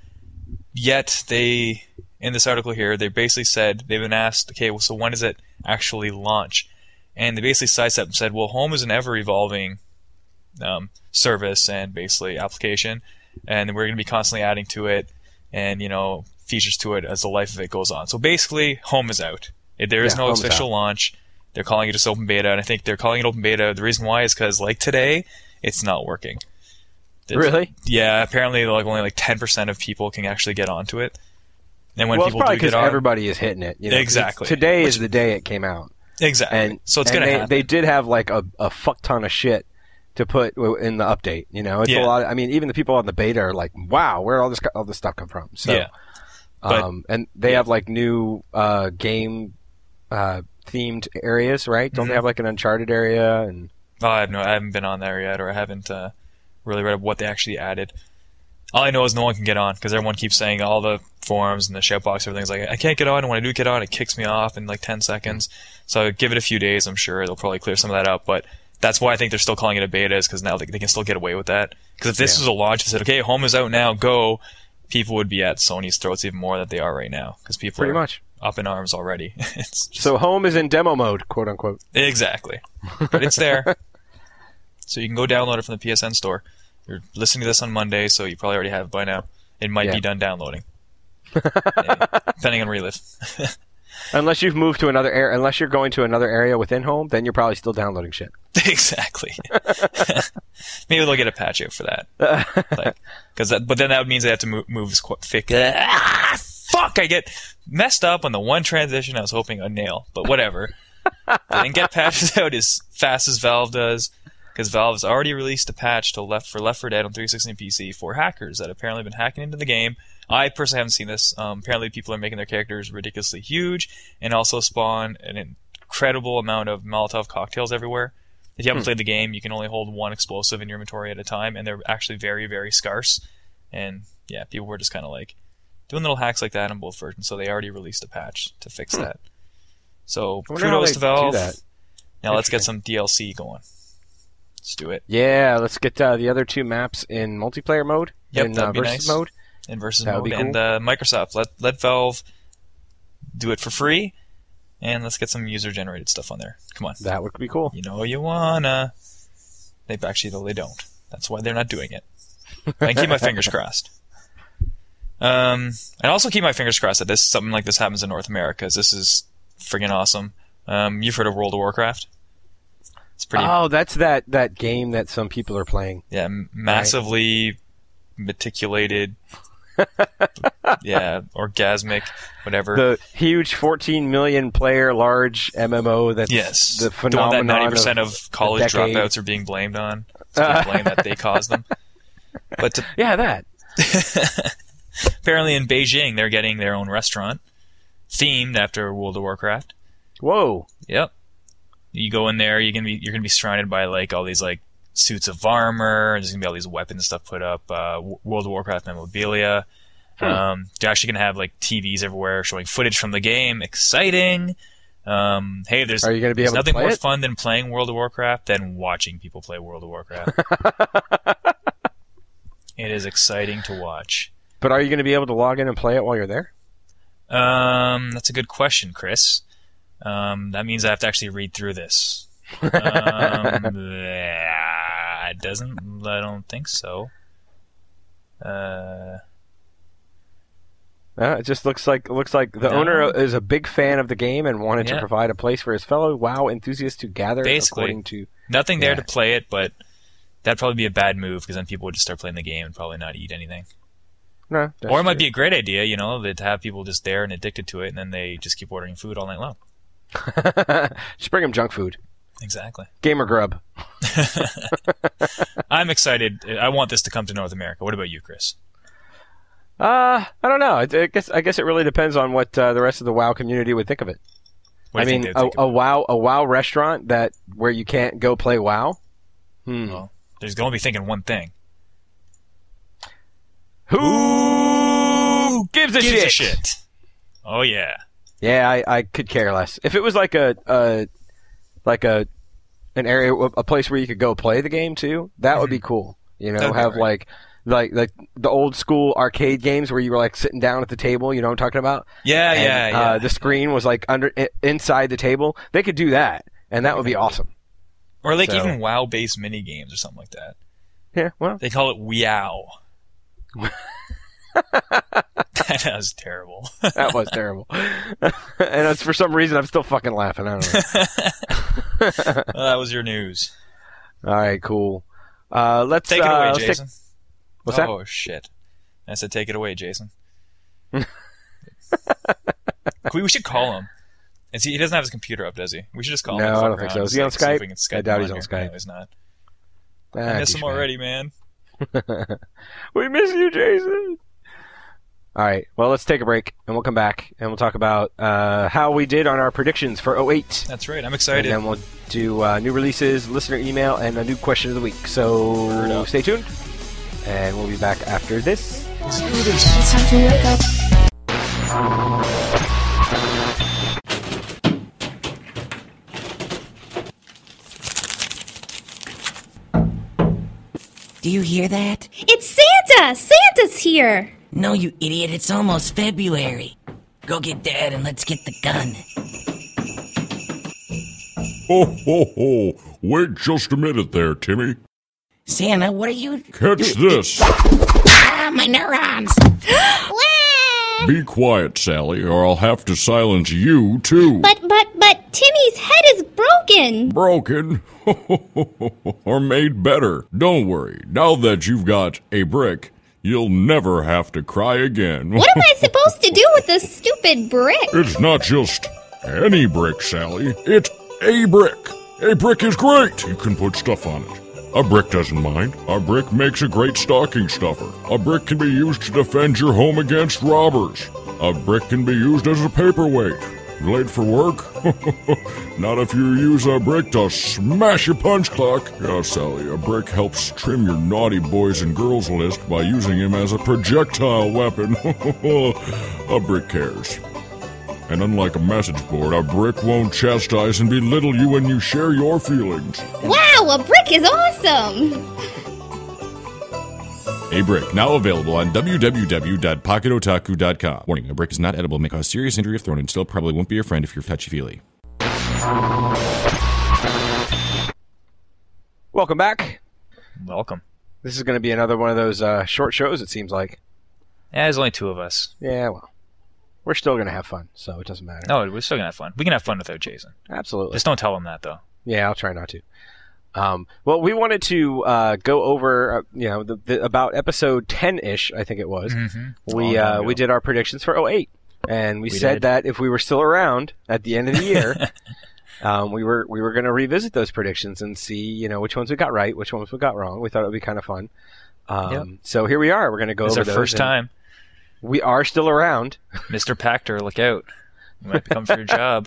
yet they, in this article here, they basically said, they've been asked, okay, well, so when does it actually launch? And they basically sidestepped and said, well, Home is an ever-evolving um, service and basically application, and we're going to be constantly adding to it and, you know, features to it as the life of it goes on. So basically, Home is out. There is Yeah, no Home's official out. launch. They're calling it just open beta, and I think they're calling it open beta. The reason why is because, like today, it's not working. There's- Really? Yeah, apparently like only like ten percent of people can actually get onto it. And when Well, it's people probably do get because on, everybody is hitting it. You know, 'cause Exactly. it's- Today Which- is the day it came out. exactly. And so it's and gonna they, happen. they did have like a, a fuck ton of shit to put w- in the update. You know, it's Yeah. a lot. I mean, even the people on the beta are like, "Wow, where did all this co- all this stuff come from?" So, Yeah. But- um, and they yeah. have like new uh, game uh, themed areas, right? Don't Mhm. they have like an Uncharted area? And Oh, I have no, I haven't been on there yet, or I haven't uh, really read what they actually added. All I know is no one can get on because everyone keeps saying all the forums and the shoutbox, everything's like, I can't get on, and when I do get on, it kicks me off in like ten seconds. So give it a few days, I'm sure they'll probably clear some of that up. But that's why I think they're still calling it a beta, is because now they, they can still get away with that. Because if this Yeah. was a launch that said, okay, Home is out now, go, people would be at Sony's throats even more than they are right now because people pretty are much. up in arms already. It's just, So Home is in demo mode, quote unquote. exactly. But it's there. So you can go download it from the P S N store. You're listening to this on Monday, so you probably already have it by now. It might Yeah. be done downloading. Yeah, depending on where you live. Unless you've moved to another area, unless you're going to another area within Home, then you're probably still downloading shit. Exactly. Maybe they'll get a patch out for that. Like, cause that. But then that means they have to move, move as quick. Thick. Ah, fuck! I get messed up on the one transition I was hoping I'd nail, but whatever. They didn't get patches out as fast as Valve does, because Valve has already released a patch to left for Left four Dead on three sixty and P C for hackers that apparently have been hacking into the game. I personally haven't seen this. Um, apparently, people are making their characters ridiculously huge and also spawn an incredible amount of Molotov cocktails everywhere. If you haven't Hmm. played the game, you can only hold one explosive in your inventory at a time, and they're actually very, very scarce. And yeah, people were just kind of like doing little hacks like that on both versions, so they already released a patch to fix Hmm. that. So I wonder how kudos they to Valve. do that. Now let's get Interesting. some D L C going. Let's do it. Yeah, let's get uh, the other two maps in multiplayer mode. Yep, in that'd uh, be versus nice. mode. In versus That would mode, be cool. and uh, Microsoft let let Valve do it for free, and let's get some user generated stuff on there. Come on, That would be cool. you know you wanna. They actually though they don't. That's why they're not doing it. I keep my fingers crossed. Um, and also keep my fingers crossed that this something like this happens in North America, 'cause this is friggin' awesome. Um, you've heard of World of Warcraft? It's pretty, Oh, that's that, that game that some people are playing. yeah, m- massively meticulated, yeah, orgasmic, whatever. The huge fourteen million player large M M O that's Yes, the the one phenomenon that ninety percent of, of college decade. dropouts are being blamed on. It's being blamed that they caused them. But to, Yeah, that. apparently in Beijing, they're getting their own restaurant themed after World of Warcraft. Whoa. Yep. You go in there, you're gonna be you're gonna be surrounded by like all these like suits of armor. There's gonna be all these weapons and stuff put up. Uh, W- World of Warcraft memorabilia. Hmm. Um, they're actually gonna have like T Vs everywhere showing footage from the game. Exciting. Um, hey, there's, Are you gonna be there's able to nothing play more it? fun than playing World of Warcraft than watching people play World of Warcraft. It is exciting to watch. But are you going to be able to log in and play it while you're there? Um, that's a good question, Chris. Um, that means I have to actually read through this. Um, it doesn't. I don't think so. Uh, Uh, it just looks like looks like the No. owner is a big fan of the game and wanted Yeah. to provide a place for his fellow WoW enthusiasts to gather. Basically. According to Nothing there Yeah. to play it, but that'd probably be a bad move because then people would just start playing the game and probably not eat anything. no, that's Or it might true. be a great idea, you know, that to have people just there and addicted to it, and then they just keep ordering food all night long. Just bring him junk food, Exactly. gamer grub. I'm excited. I want this to come to North America. What about you, Chris? Uh, I don't know. I, I guess I guess it really depends on what uh, the rest of the WoW community would think of it. What I do you mean, think they a, would think a about WoW a WoW restaurant that where you can't go play WoW. Hmm. it? Well, there's going to be thinking one thing. Who gives a Gives shit? a shit. Oh, yeah. Yeah, I, I could care less. If it was like a, a like a an area, a place where you could go play the game too, that would be cool. You know, That'd be have right. like like like the old school arcade games where you were like sitting down at the table. You know what I'm talking about? Yeah, And, yeah, yeah. Uh, the screen was like under i- inside the table. They could do that, and that would be awesome. or like so- even WoW-based mini games or something like that. Yeah, well, They call it Weow. That was terrible. that was terrible. And it's for some reason I'm still fucking laughing. I don't know. Well, that was your news. All right, cool. Uh, let's Take it uh, away, let's take- Jason. What's that? Oh, shit. I said take it away, Jason. we, we should call him. And see, he doesn't have his computer up, does he? We should just call him. No, and I fuck don't think around so. and Is he on see if Skype? we can I Skype doubt him he's on here. Skype. No, he's not. Ah, I miss him douchebag. already, man. We miss you, Jason. All right. Well, let's take a break, and we'll come back, and we'll talk about uh, how we did on our predictions for oh eight. That's right. I'm And excited. then we'll do uh, new releases, listener email, and a new question of the week. Word So up. stay tuned, and we'll be back after this. It's time to wake up. Do you hear that? It's Santa! Santa's here! No, you idiot, it's almost February. Go get Dad and let's get the gun. Ho, ho, ho. Wait just a minute there, Timmy. Santa, what are you... Catch this. Ah, my neurons! Be quiet, Sally, or I'll have to silence you, too. But, but, but, Timmy's head is broken! Broken? Or made better. Don't worry. Now that you've got a brick, you'll never have to cry again. What am I supposed to do with this stupid brick? It's not just any brick, Sally. It's a brick. A brick is great. You can put stuff on it. A brick doesn't mind. A brick makes a great stocking stuffer. A brick can be used to defend your home against robbers. A brick can be used as a paperweight. Late for work? Not if you use a brick to smash your punch clock. Yeah, Sally, a brick helps trim your naughty boys and girls list by using him as a projectile weapon. A brick cares. And unlike a message board, a brick won't chastise and belittle you when you share your feelings. Wow, a brick is awesome! A brick, now available on w w w dot pocket otaku dot com. Warning, a brick is not edible, may cause serious injury if thrown, and still probably won't be your friend if you're touchy-feely. Welcome back. Welcome. This is going to be another one of those uh, short shows, it seems like. Yeah, there's only two of us. Yeah, well, we're still going to have fun, so it doesn't matter. No, we're still going to have fun. We can have fun without Jason. Absolutely. Just don't tell him that, though. Yeah, I'll try not to. Um, well, we wanted to uh, go over, uh, you know, the, the, about episode ten-ish, I think it was. Mm-hmm. We Long uh, time we ago. did our predictions for oh eight, and we, We said did. that if we were still around at the end of the year, um, we were we were going to revisit those predictions and see, you know, which ones we got right, which ones we got wrong. We thought it would be kind of fun. Um, Yep. So here we are. We're going to go It's over our those, first and time. We are still around. Mister Pactor, look out. You might become for your job.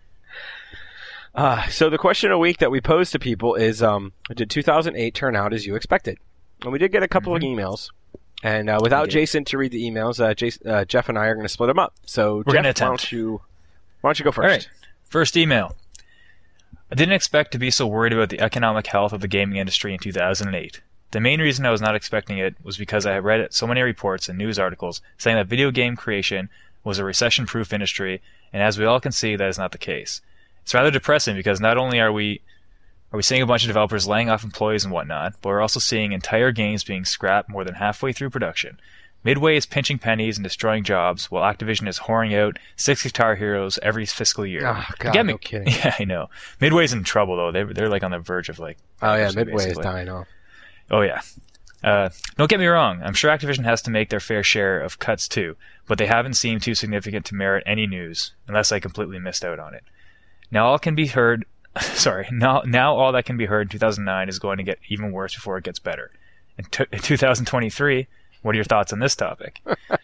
Uh, so the question of the week that we posed to people is, um, did two thousand eight turn out as you expected? And we did get a couple Mhm. of emails. And uh, without did. Jason to read the emails, uh, Jason, uh, Jeff and I are going to split them up. So We're Jeff, gonna why attempt. don't you why don't you go first? All right. First email. I didn't expect to be so worried about the economic health of the gaming industry in two thousand eight. The main reason I was not expecting it was because I had read so many reports and news articles saying that video game creation was a recession-proof industry, and as we all can see, that is not the case. It's rather depressing because not only are we are we seeing a bunch of developers laying off employees and whatnot, but we're also seeing entire games being scrapped more than halfway through production. Midway is pinching pennies and destroying jobs, while Activision is whoring out six Guitar Heroes every fiscal year. Oh, God, Get me- no kidding. Yeah, I know. Midway's in trouble, though. They're, they're like on the verge of like... Oh, yeah, bankruptcy, Midway is basically. dying off. Oh, yeah. Uh, don't get me wrong. I'm sure Activision has to make their fair share of cuts, too, but they haven't seemed too significant to merit any news, unless I completely missed out on it. Now all can be heard... Sorry. Now, now all that can be heard in two thousand nine is going to get even worse before it gets better. In, t- in two thousand twenty-three... What are your thoughts on this topic?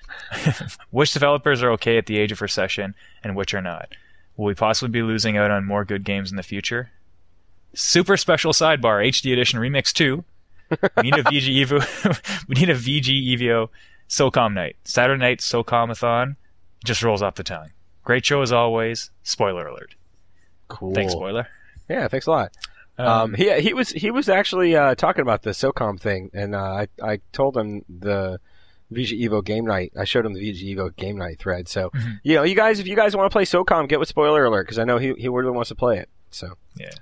Which developers are okay at the age of recession and which are not? Will we possibly be losing out on more good games in the future? Super special sidebar, H D Edition Remix two. We need a V G Evo. We need a V G Evo SOCOM night. Saturday night SOCOM-a-thon just rolls off the tongue. Great show as always. Spoiler alert. Cool. Thanks, spoiler. Yeah, thanks a lot. Um, Um, he he was he was actually uh, talking about the SOCOM thing, and uh, I I told him the V G Evo game night. I showed him the V G Evo game night thread. So Mm-hmm. you know, you guys, if you guys want to play SOCOM, get with Spoiler Alert because I know he he really wants to play it. So Yeah.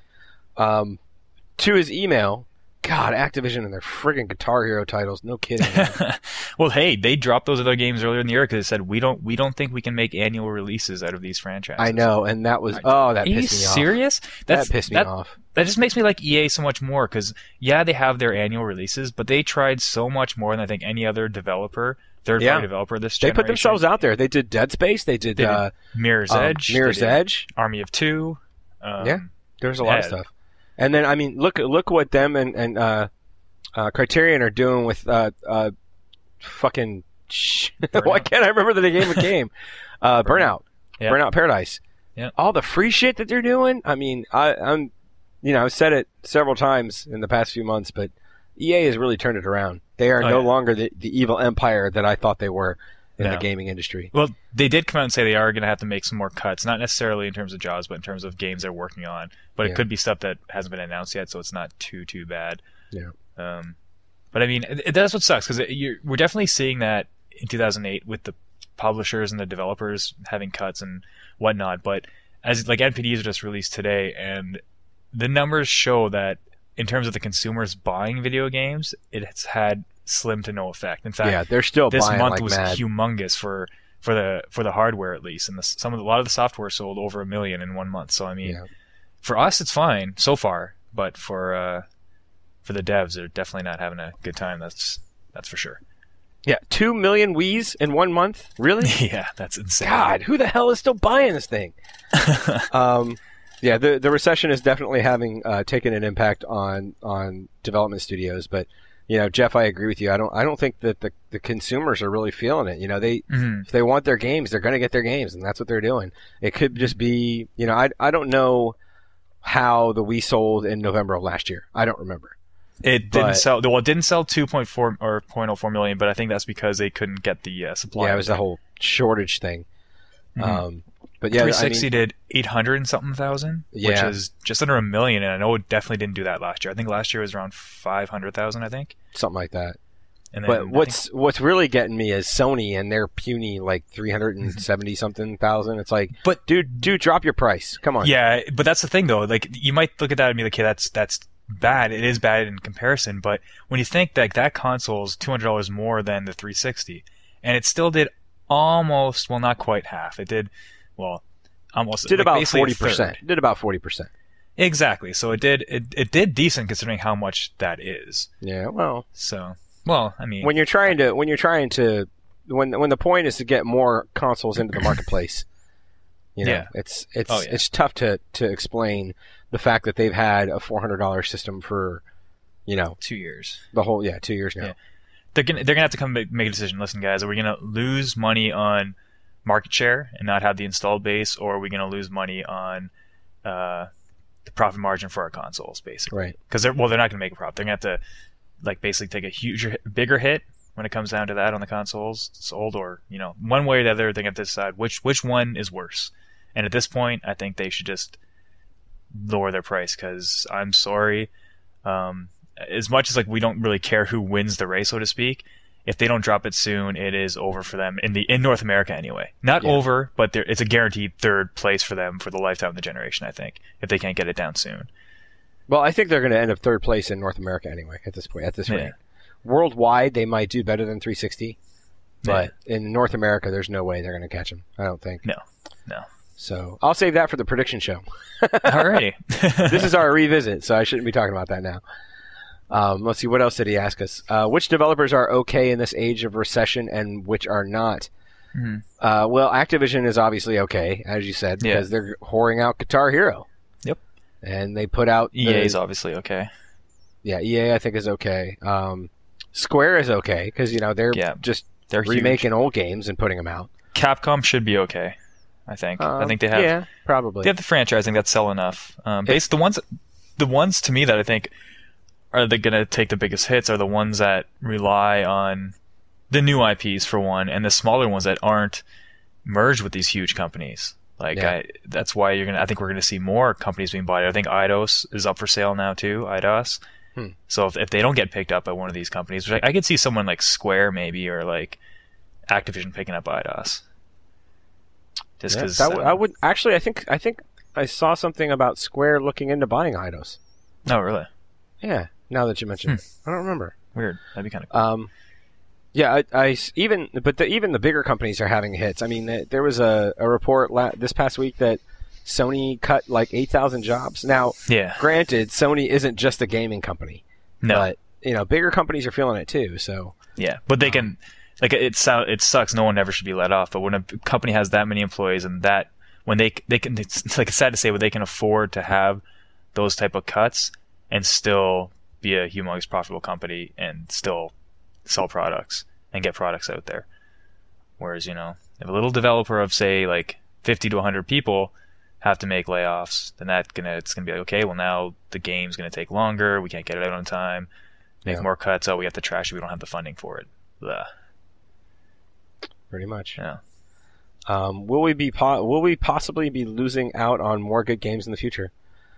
um, to his email, God, Activision and their friggin' Guitar Hero titles. No kidding. man. Well, hey, they dropped those other games earlier in the year because they said we don't we don't think we can make annual releases out of these franchises. I know, and that was oh, that Are you pissed me off. serious? That's, That pissed me that, off. That just makes me like E A so much more because, yeah, they have their annual releases, but they tried so much more than I think any other developer, third-party Yeah. developer this They generation. put themselves out there. They did Dead Space. They did, They did uh, Mirror's um, Edge. Mirror's they did Edge. Army of Two. Um, Yeah, there's a lot of yeah. stuff. And then I mean, look look what them and and uh, uh, Criterion are doing with uh, uh, fucking. Sh- Why can't I remember the name of the game? Uh, Burnout. Yeah. Burnout Paradise. Yeah. All the free shit that they're doing. I mean, I, I'm, you know, I've said it several times in the past few months, but E A has really turned it around. They are Oh, no yeah. longer the, the evil empire that I thought they were in No. the gaming industry. Well, they did come out and say they are going to have to make some more cuts, not necessarily in terms of jobs, but in terms of games they're working on. But Yeah. it could be stuff that hasn't been announced yet, so it's not too too bad. Yeah. Um, but I mean, it, it- that's what sucks because we're definitely seeing that in two thousand eight with the publishers and the developers having cuts and whatnot. But as like N P Ds are just released today, and the numbers show that in terms of the consumers buying video games, it's had slim to no effect. In fact, Yeah, they're still this buying month like was mad. humongous for for the for the hardware at least, and the, some of the, a lot of the software sold over a million in one month. So I mean, Yeah. for us it's fine so far, but for uh, for the devs, they're definitely not having a good time. That's that's for sure. Yeah, two million Wii's in one month. Really? Yeah, that's insane. God, who the hell is still buying this thing? um, yeah, the the recession is definitely having uh, taken an impact on on development studios. But you know, Jeff, I agree with you. I don't I don't think that the, the consumers are really feeling it. You know, they Mhm. if they want their games, they're going to get their games, and that's what they're doing. It could just be, you know, I I don't know how the Wii sold in November of last year. I don't remember. It didn't But- sell. Well, it didn't sell two point four or zero point zero four million, but I think that's because they couldn't get the uh, supply. Yeah, it was the whole shortage thing. Mhm. Um, but yeah, three I sixty mean, did eight hundred and something thousand, which Yeah. is just under a million, and I know it definitely didn't do that last year. I think last year was around five hundred thousand, I think. something like that. And then But I what's what's really getting me is Sony and their puny like three hundred and seventy something thousand. It's like, But- dude, dude, drop your price. Come on. Yeah, but that's the thing though. Like you might look at that and be like, "Okay, that's that's bad." It is bad in comparison, but when you think that that console is two hundred dollars more than the three sixty, and it still did almost, well, not quite half. It did, well, almost did like about basically a forty percent. third. Did about forty percent. Exactly. So it did it it did decent considering how much that is. Yeah. Well, So well, I mean, when you're trying to when you're trying to when when the point is to get more consoles into the marketplace, you know, Yeah. it's it's Oh, yeah. it's tough to to explain the fact that they've had a four hundred dollar system for, you know, two years. the whole yeah two years now. Yeah. They're gonna they're gonna have to come make, make a decision. Listen, guys, are we gonna lose money on market share and not have the installed base, or are we gonna lose money on uh, the profit margin for our consoles, basically? Right. Because they're well, they're not gonna make a profit. They're gonna have to like basically take a huge, bigger hit when it comes down to that on the consoles sold, or you know, one way or the other, they're gonna have to decide which which one is worse. And at this point, I think they should just lower their price. Because I'm sorry. Um, as much as like we don't really care who wins the race, so to speak, if they don't drop it soon, it is over for them in the in North America anyway. Not Yeah. over, but there, it's a guaranteed third place for them for the lifetime of the generation. I think if they can't get it down soon. Well, I think they're going to end up third place in North America anyway. At this point, at this Yeah. rate, worldwide they might do better than three sixty. But in North America, there's no way they're going to catch him. I don't think. No, no. So I'll save that for the prediction show. Alrighty. This is our revisit, so I shouldn't be talking about that now. Um, let's see, what else did he ask us? Uh, which developers are okay in this age of recession and which are not? Mm-hmm. Uh, well, Activision is obviously okay, as you said, because Yeah. they're whoring out Guitar Hero. Yep. And they put out... E A is the, obviously okay. Yeah, E A I think is okay. Um, Square is okay, because, you know, they're Yeah. just They're remaking old games and putting them out. Capcom should be okay. I think. I Um, think they have. Yeah, probably. They have the franchising that's sell enough. Um, based the ones, the ones to me that I think are they going to take the biggest hits are the ones that rely on the new I Ps for one, and the smaller ones that aren't merged with these huge companies. Like Yeah. I, that's why you're gonna. I think we're gonna see more companies being bought. I think Eidos is up for sale now too. Eidos. Hmm. So if, if they don't get picked up by one of these companies, which I, I could see someone like Square maybe or like Activision picking up Eidos. Just Yeah, because that w- I would actually. I think. I think I saw something about Square looking into buying Eidos. No, really Yeah. Now that you mention it, I don't remember. weird. That'd be kind of cool. Um, yeah, I, I s- even but the, even the bigger companies are having hits. I mean, th- there was a, a report la- this past week that Sony cut like eight thousand jobs. Now, yeah. granted, Sony isn't just a gaming company, No. but you know, bigger companies are feeling it too. So Yeah, but they can, like, it sou- it sucks. No one ever should be let off. But when a company has that many employees and that, when they they can, it's like it's sad to say, but they can afford to have those type of cuts and still be a humongous profitable company and still sell products and get products out there. Whereas, you know, if a little developer of say like fifty to one hundred people have to make layoffs, then that gonna it's gonna be like, okay, well now the game's gonna take longer. We can't get it out on time. Make Yeah. more cuts. Oh, we have to trash it. We don't have the funding for it. Blah. pretty much. Yeah. Um, will we be po- will we possibly be losing out on more good games in the future?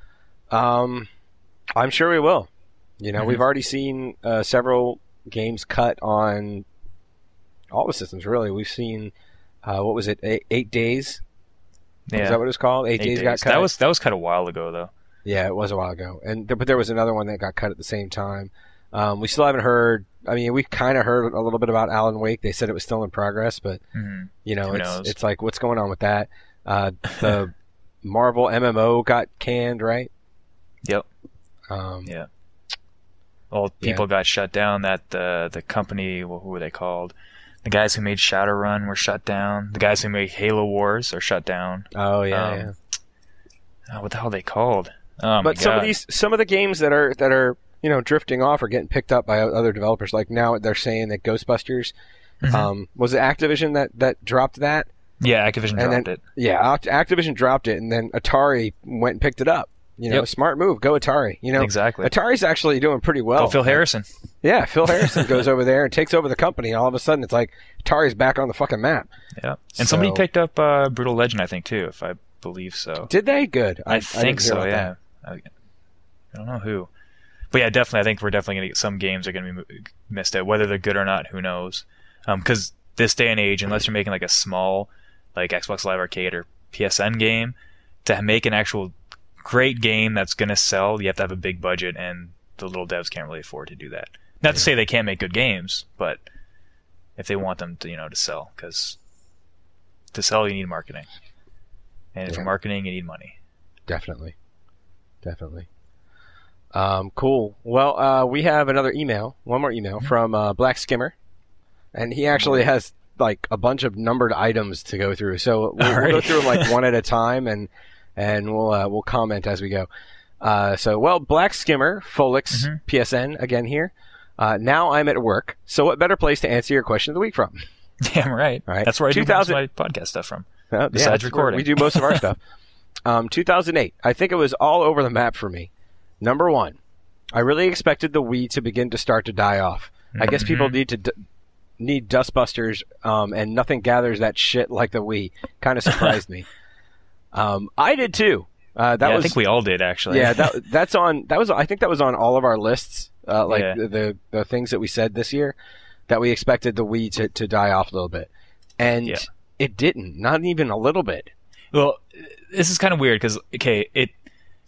Um, I'm sure we will. You know, Mhm. we've already seen uh, several games cut on all the systems. Really, we've seen uh, what was it? Eight, eight days. Yeah. Is that what it was called? Eight, Eight days, days. got cut. That was that was kind of a while ago though. Yeah, it was a while ago, and th- but there was another one that got cut at the same time. Um, we still haven't heard. I mean, we kind of heard a little bit about Alan Wake. They said it was still in progress, but Mm-hmm. you know, Who it's knows? it's like what's going on with that? Uh, the Marvel M M O got canned, right? Yep. Um, Yeah. Well, people got shut down. That the the company, well, who were they called? The guys who made Shadowrun were shut down. The guys who made Halo Wars are shut down. Oh yeah, Um, yeah. Oh, what the hell are they called? Oh, But my some God. of these, some of the games that are that are you know drifting off are getting picked up by o- other developers. Like now they're saying that Ghostbusters, Mhm. um, was it Activision that that dropped that? Yeah, Activision And dropped then- it. Yeah, Act- Activision dropped it, and then Atari went and picked it up. You know, Yep. smart move. Go Atari. You know, Exactly. Atari's actually doing pretty well. Go Phil Harrison. Yeah, Phil Harrison goes over there and takes over the company, and all of a sudden it's like Atari's back on the fucking map. Yeah. And somebody So- picked up uh, Brutal Legend, I think, too, if I believe so. Did they? Good. I, I think didn't hear so, about yeah. I, I don't know who. But yeah, definitely, I think we're definitely going to get some games are going to be mo- missed out. Whether they're good or not, who knows? Because this day and age, unless you're making like a small, like Xbox Live Arcade or P S N game, to make an actual great game that's going to sell, you have to have a big budget, and the little devs can't really afford to do that. Not to say they can't make good games, but if they want them to, you know, to sell, because to sell you need marketing, and Yeah. for marketing you need money. Definitely. Definitely. Um, cool. Well, uh, we have another email, one more email from uh, Black Skimmer, and he actually has like a bunch of numbered items to go through. So we'll, we'll go Alrighty. through them like one at a time, and and we'll uh, we'll comment as we go. Uh, so, well, Black Skimmer, Folix, Mhm. P S N again here. Uh, now I'm at work, so what better place to answer your question of the week from? Damn right. All right. That's where I do most of two thousand my podcast stuff from. Uh, Besides that's where recording. we do most of our stuff. Um, two thousand eight. I think it was all over the map for me. Number one, I really expected the Wii to begin to start to die off. I guess people Mhm. need to d- need Dustbusters, um, and nothing gathers that shit like the Wii. Kind of surprised me. Um, I did too. Uh, that yeah, was I think we all did actually. yeah. That that's on. That was. I think that was on all of our lists. Uh, like Yeah. the, the the things that we said this year that we expected the Wii to, to die off a little bit, and Yeah. it didn't. Not even a little bit. Well, this is kind of weird because okay, it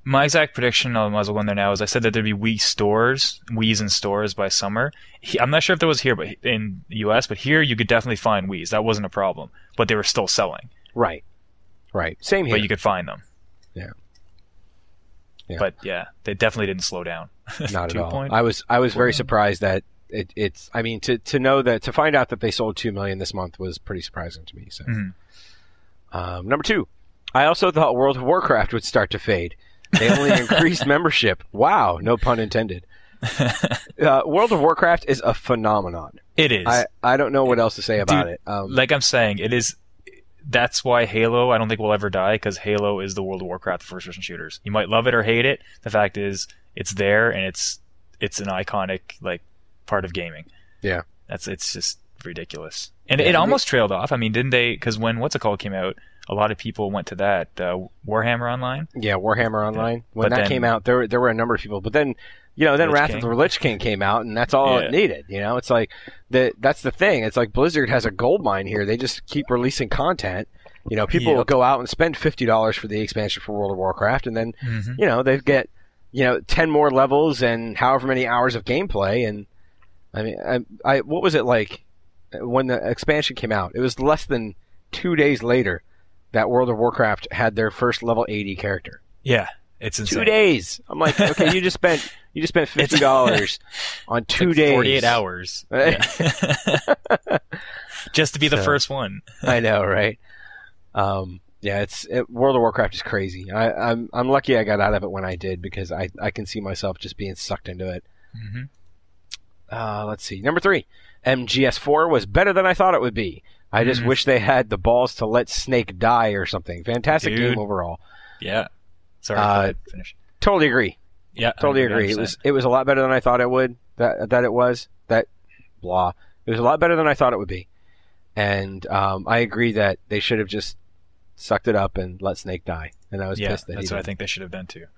my exact prediction, I might as well go in there now, is I said that there'd be Wii stores, Wii's in stores by summer. He, I'm not sure if there was here, but in the U S, but here you could definitely find Wii's. That wasn't a problem, but they were still selling. Right. Right. Same here. But you could find them. Yeah. Yeah. But yeah, they definitely didn't slow down. Not at all. Point. I was I was very surprised that it, it's. I mean, to to know that to find out that they sold two million this month was pretty surprising to me. So, mm-hmm. um, number two, I also thought World of Warcraft would start to fade. They only increased membership. Wow, no pun intended. Uh, World of Warcraft is a phenomenon. It is. I, I don't know what else to say about Dude, it. Um, like I'm saying, it is. That's why Halo, I don't think will ever die, because Halo is the World of Warcraft first-person shooters. You might love it or hate it. The fact is, it's there and it's it's an iconic like part of gaming. Yeah, that's it's just ridiculous. And yeah, it almost trailed off. I mean, didn't they? Because when What's It Called came out, a lot of people went to that uh, Warhammer Online. Yeah, Warhammer Online. When but that then, came out, there there were a number of people. But then, you know, then Lich Wrath King. of the Lich King came out, and that's all Yeah. it needed. You know, it's like the that's the thing. It's like Blizzard has a gold mine here. They just keep releasing content. You know, people Yep. will go out and spend fifty dollars for the expansion for World of Warcraft, and then Mhm. you know they get you know ten more levels and however many hours of gameplay. And I mean, I, I what was it like when the expansion came out? It was less than two days later that World of Warcraft had their first level eighty character. Yeah, it's insane. Two days. I'm like, okay, you just spent you just spent fifty dollars on It's two like days, forty-eight hours, Yeah. just to be the So- first one. I know, right? Um, yeah, it's it, World of Warcraft is crazy. I, I'm I'm lucky I got out of it when I did because I I can see myself just being sucked into it. Mm-hmm. Uh, let's see, number three, M G S four was better than I thought it would be. I just Mm. wish they had the balls to let Snake die or something. Fantastic Dude. game overall. Yeah. Sorry, Uh, go ahead, finish. Totally agree. Yeah, Totally one agree. hundred It percent. was it was a lot better than I thought it would. That that it was that blah. It was a lot better than I thought it would be, and um, I agree that they should have just sucked it up and let Snake die. And I was yeah, pissed that that's he what I didn't. think they should have done too.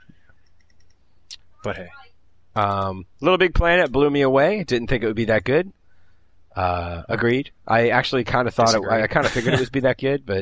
But hey, Um, Little Big Planet blew me away. Didn't think it would be that good. Uh, agreed. I actually kind of thought it. Disagree. I kind of figured it would be that good, but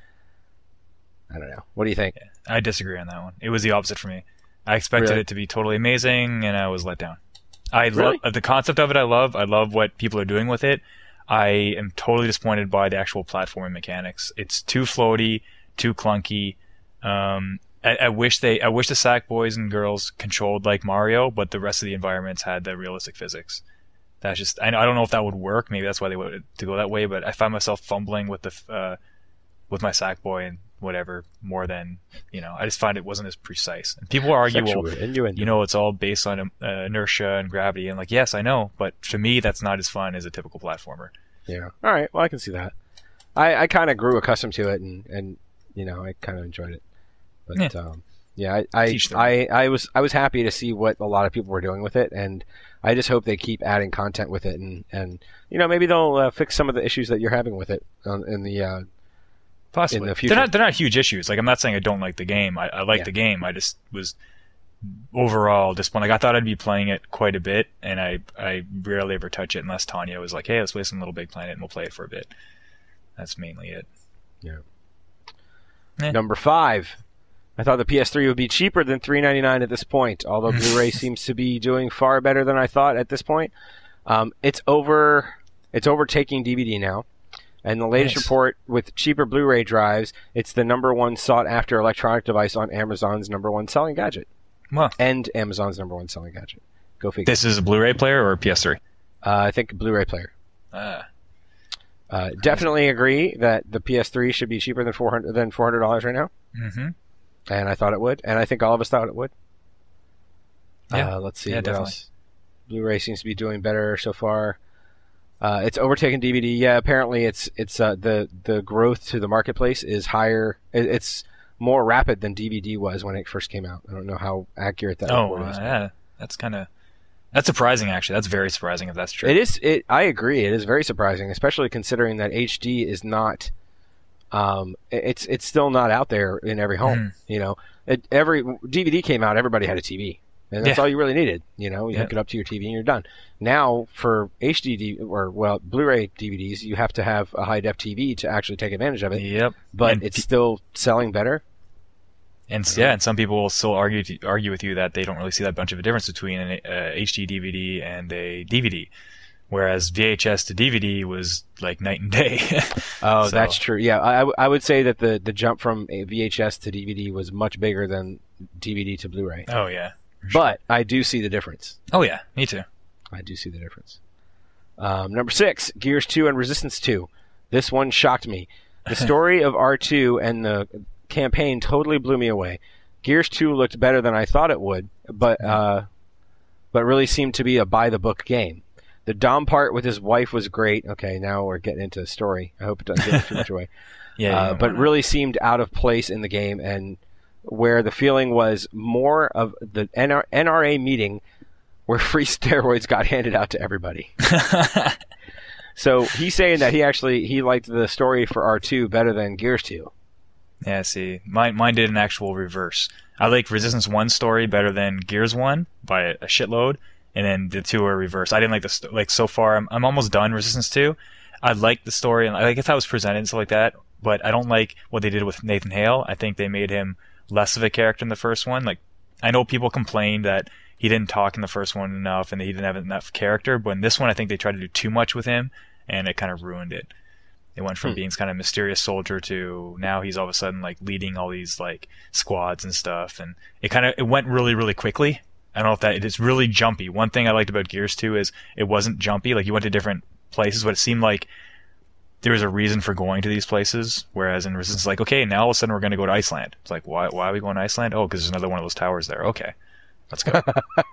I don't know. What do you think? I disagree on that one. It was the opposite for me. I expected Really? it to be totally amazing, and I was let down. I Really? love the concept of it. I love. I love what people are doing with it. I am totally disappointed by the actual platforming mechanics. It's too floaty, too clunky. Um, I, I wish they. I wish the Sack boys and girls controlled like Mario, but the rest of the environments had the realistic physics. That's just. I, I don't know if that would work. Maybe that's why they wanted to go that way. But I find myself fumbling with the uh, with my Sackboy and whatever more than you know. I just find it wasn't as precise. And people argue, Sexual well, innuendo. you know, it's all based on uh, inertia and gravity. And like, yes, I know, but to me, that's not as fun as a typical platformer. Yeah. All right. Well, I can see that. I, I kind of grew accustomed to it, and, and you know, I kind of enjoyed it. But Yeah. um, yeah, I I, Teach them. I I was I was happy to see what a lot of people were doing with it, and I just hope they keep adding content with it, and, and you know maybe they'll uh, fix some of the issues that you're having with it on, in the uh, Possibly. in the future. They're not they're not huge issues. Like I'm not saying I don't like the game. I, I like Yeah. the game. I just was overall disappointed. Like I thought I'd be playing it quite a bit, and I I rarely ever touch it unless Tanya was like, "Hey, let's play some Little Big Planet and we'll play it for a bit." That's mainly it. Eh. Number five. I thought the P S three would be cheaper than three ninety-nine at this point, although Blu-ray seems to be doing far better than I thought at this point. Um, it's over. It's overtaking D V D now, and the latest Nice. report with cheaper Blu-ray drives, it's the number one sought-after electronic device on Amazon's number one selling gadget, Well, and Amazon's number one selling gadget. Go figure. This is a Blu-ray player or P S three? Uh, I think Blu-ray player. uh, Uh, definitely agree that the P S three should be cheaper than four hundred than four hundred dollars right now. mm-hmm. And I thought it would, and I think all of us thought it would. Yeah. Uh, let's see Yeah, what definitely. else. Blu-ray seems to be doing better so far. Uh, it's overtaken D V D. Yeah, apparently it's it's uh, the the growth to the marketplace is higher. It, it's more rapid than D V D was when it first came out. I don't know how accurate that Oh, report is. uh, yeah. That's kind of that's surprising. Actually, that's very surprising if that's true. It is. It. I agree. It is very surprising, especially considering that H D is not. Um, it- it's it's still not out there in every home. Mhm. You know, it, every D V D came out, everybody had a T V, and that's Yeah. all you really needed. You know, you Yeah. hook it up to your T V and you're done. Now for H D D or well Blu-ray D V Ds, you have to have a high def T V to actually take advantage of it. Yep. But And it's pe- still selling better. And yeah, and some people will still argue to, argue with you that they don't really see that much of a difference between an uh, H D D V D and a D V D, whereas V H S to D V D was like night and day. Oh, So- that's true. Yeah, I, I w- I would say that the, the jump from a V H S to D V D was much bigger than D V D to Blu-ray. Oh yeah, But I do see the difference. oh yeah, me too. I do see the difference. Um, number six, Gears two and Resistance two. This one shocked me. The story of R two and the campaign totally blew me away. Gears two looked better than I thought it would, but uh, but really seemed to be a by-the-book game. The Dom part with his wife was great. Okay, now we're getting into the story. I hope it doesn't give too much away. Yeah, uh, yeah, but why not? really seemed out of place in the game, and where the feeling was more of the N R- N R A meeting where free steroids got handed out to everybody. So he's saying that he actually he liked the story for R two better than Gears two. Yeah, see, mine mine did an actual reverse. I like Resistance one story better than Gears one by a, a shitload, and then the two are reverse. I didn't like the st- like so far. I'm I'm almost done Resistance two. I like the story and I like if that was presented and stuff like that, but I don't like what they did with Nathan Hale. I think they made him less of a character in the first one. Like I know people complained that he didn't talk in the first one enough and that he didn't have enough character, but in this one I think they tried to do too much with him and it kind of ruined it. It went from Hmm. being kind of mysterious soldier to now he's all of a sudden like leading all these like squads and stuff, and it kind of it went really really quickly. I don't know if that it is really jumpy. One thing I liked about Gears two is it wasn't jumpy. Like you went to different places, but it seemed like there was a reason for going to these places. Whereas in Resistance, like okay, now all of a sudden we're going to go to Iceland. It's like why why are we going to Iceland? Oh, because there's another one of those towers there. Okay, let's go.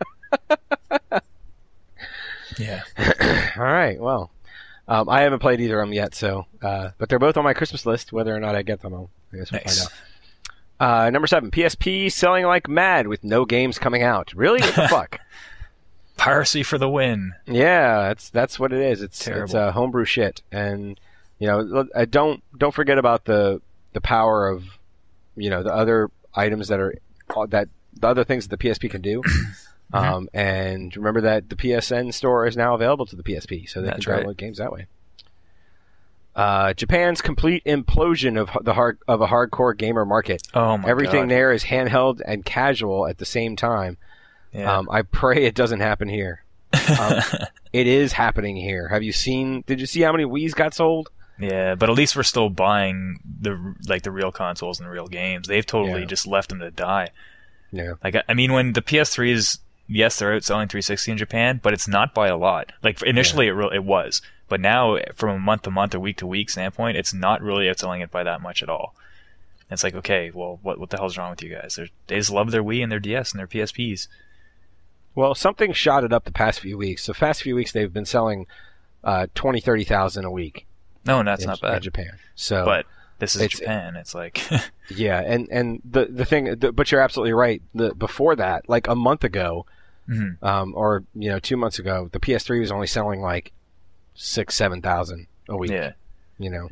Yeah. All right, well, um, I haven't played either of them yet, so uh, but they're both on my Christmas list. Whether or not I get them, I'll, I guess we'll Nice. find out. Uh, number seven, P S P selling like mad with no games coming out. Really? What the fuck? Piracy for the win. Yeah, that's that's what it is. It's Terrible. it's uh, homebrew shit, and you know, I don't don't forget about the the power of you know the other items that are that the other things that the P S P can do. Um, and remember that the P S N store is now available to the P S P, so they That's can download right. games that way. Uh, Japan's complete implosion of h- the hard of a hardcore gamer market. Oh my Everything God. there is handheld and casual at the same time. Yeah. Um, I pray it doesn't happen here. Um, it is happening here. Have you seen? Did you see how many Wii's got sold? Yeah, but at least we're still buying the like the real consoles and the real games. They've totally Yeah. just left them to die. No. Like I- I mean, when the P S three is yes, they're outselling three sixty in Japan, but it's not by a lot. Like initially, it re- it was, but now from a month to month or week to week standpoint, it's not really outselling it by that much at all. And it's like, okay, well, what what the hell's wrong with you guys? They're, they just love their Wii and their D S and their P S Ps. Well, something shot it up the past few weeks. The past few weeks, they've been selling uh, twenty, thirty thousand a week. No, and that's in, not in bad. Japan. So, But this is it's- Japan. It's like, yeah, and and the the thing, the, but you're absolutely right. The before that, like a month ago, Mhm. um, or you know, two months ago, the P S three was only selling like six, seven thousand a week. yeah. You know.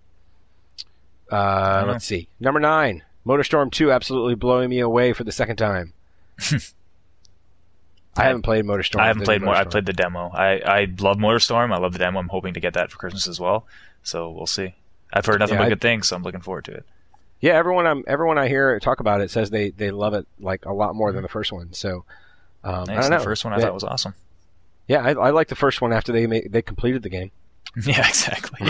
Uh, know. let's see. Number nine, MotorStorm two, absolutely blowing me away for the second time. I haven't played MotorStorm. I haven't the played new more. I MotorStorm. played the demo. I, I love MotorStorm. I love the demo. I'm hoping to get that for Christmas as well. So we'll see. I've heard nothing Yeah, but I- good things, so I'm looking forward to it. Yeah, everyone I'm everyone I hear talk about it says they, they love it like a lot more than the first one. So um, I Nice. don't know. The first one I yeah, thought was awesome. yeah, I, I liked the first one after they made, they completed the game. Yeah, exactly.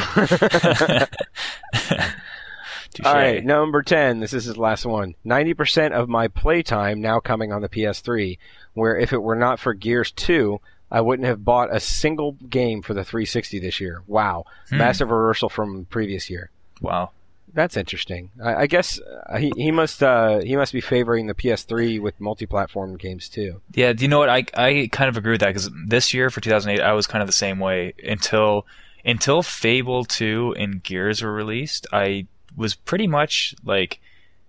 Touche. All right, number ten. This is his last one. Ninety percent of my playtime now coming on the P S three. Where if it were not for Gears two, I wouldn't have bought a single game for the three sixty this year. Wow, Hmm. massive reversal from previous year. Wow. That's interesting. I, I guess uh, he he must uh, he must be favoring the P S three with multi-platform games too. Yeah, do you know what? I I kind of agree with that because this year for two thousand eight, I was kind of the same way until until Fable two and Gears were released. I was pretty much like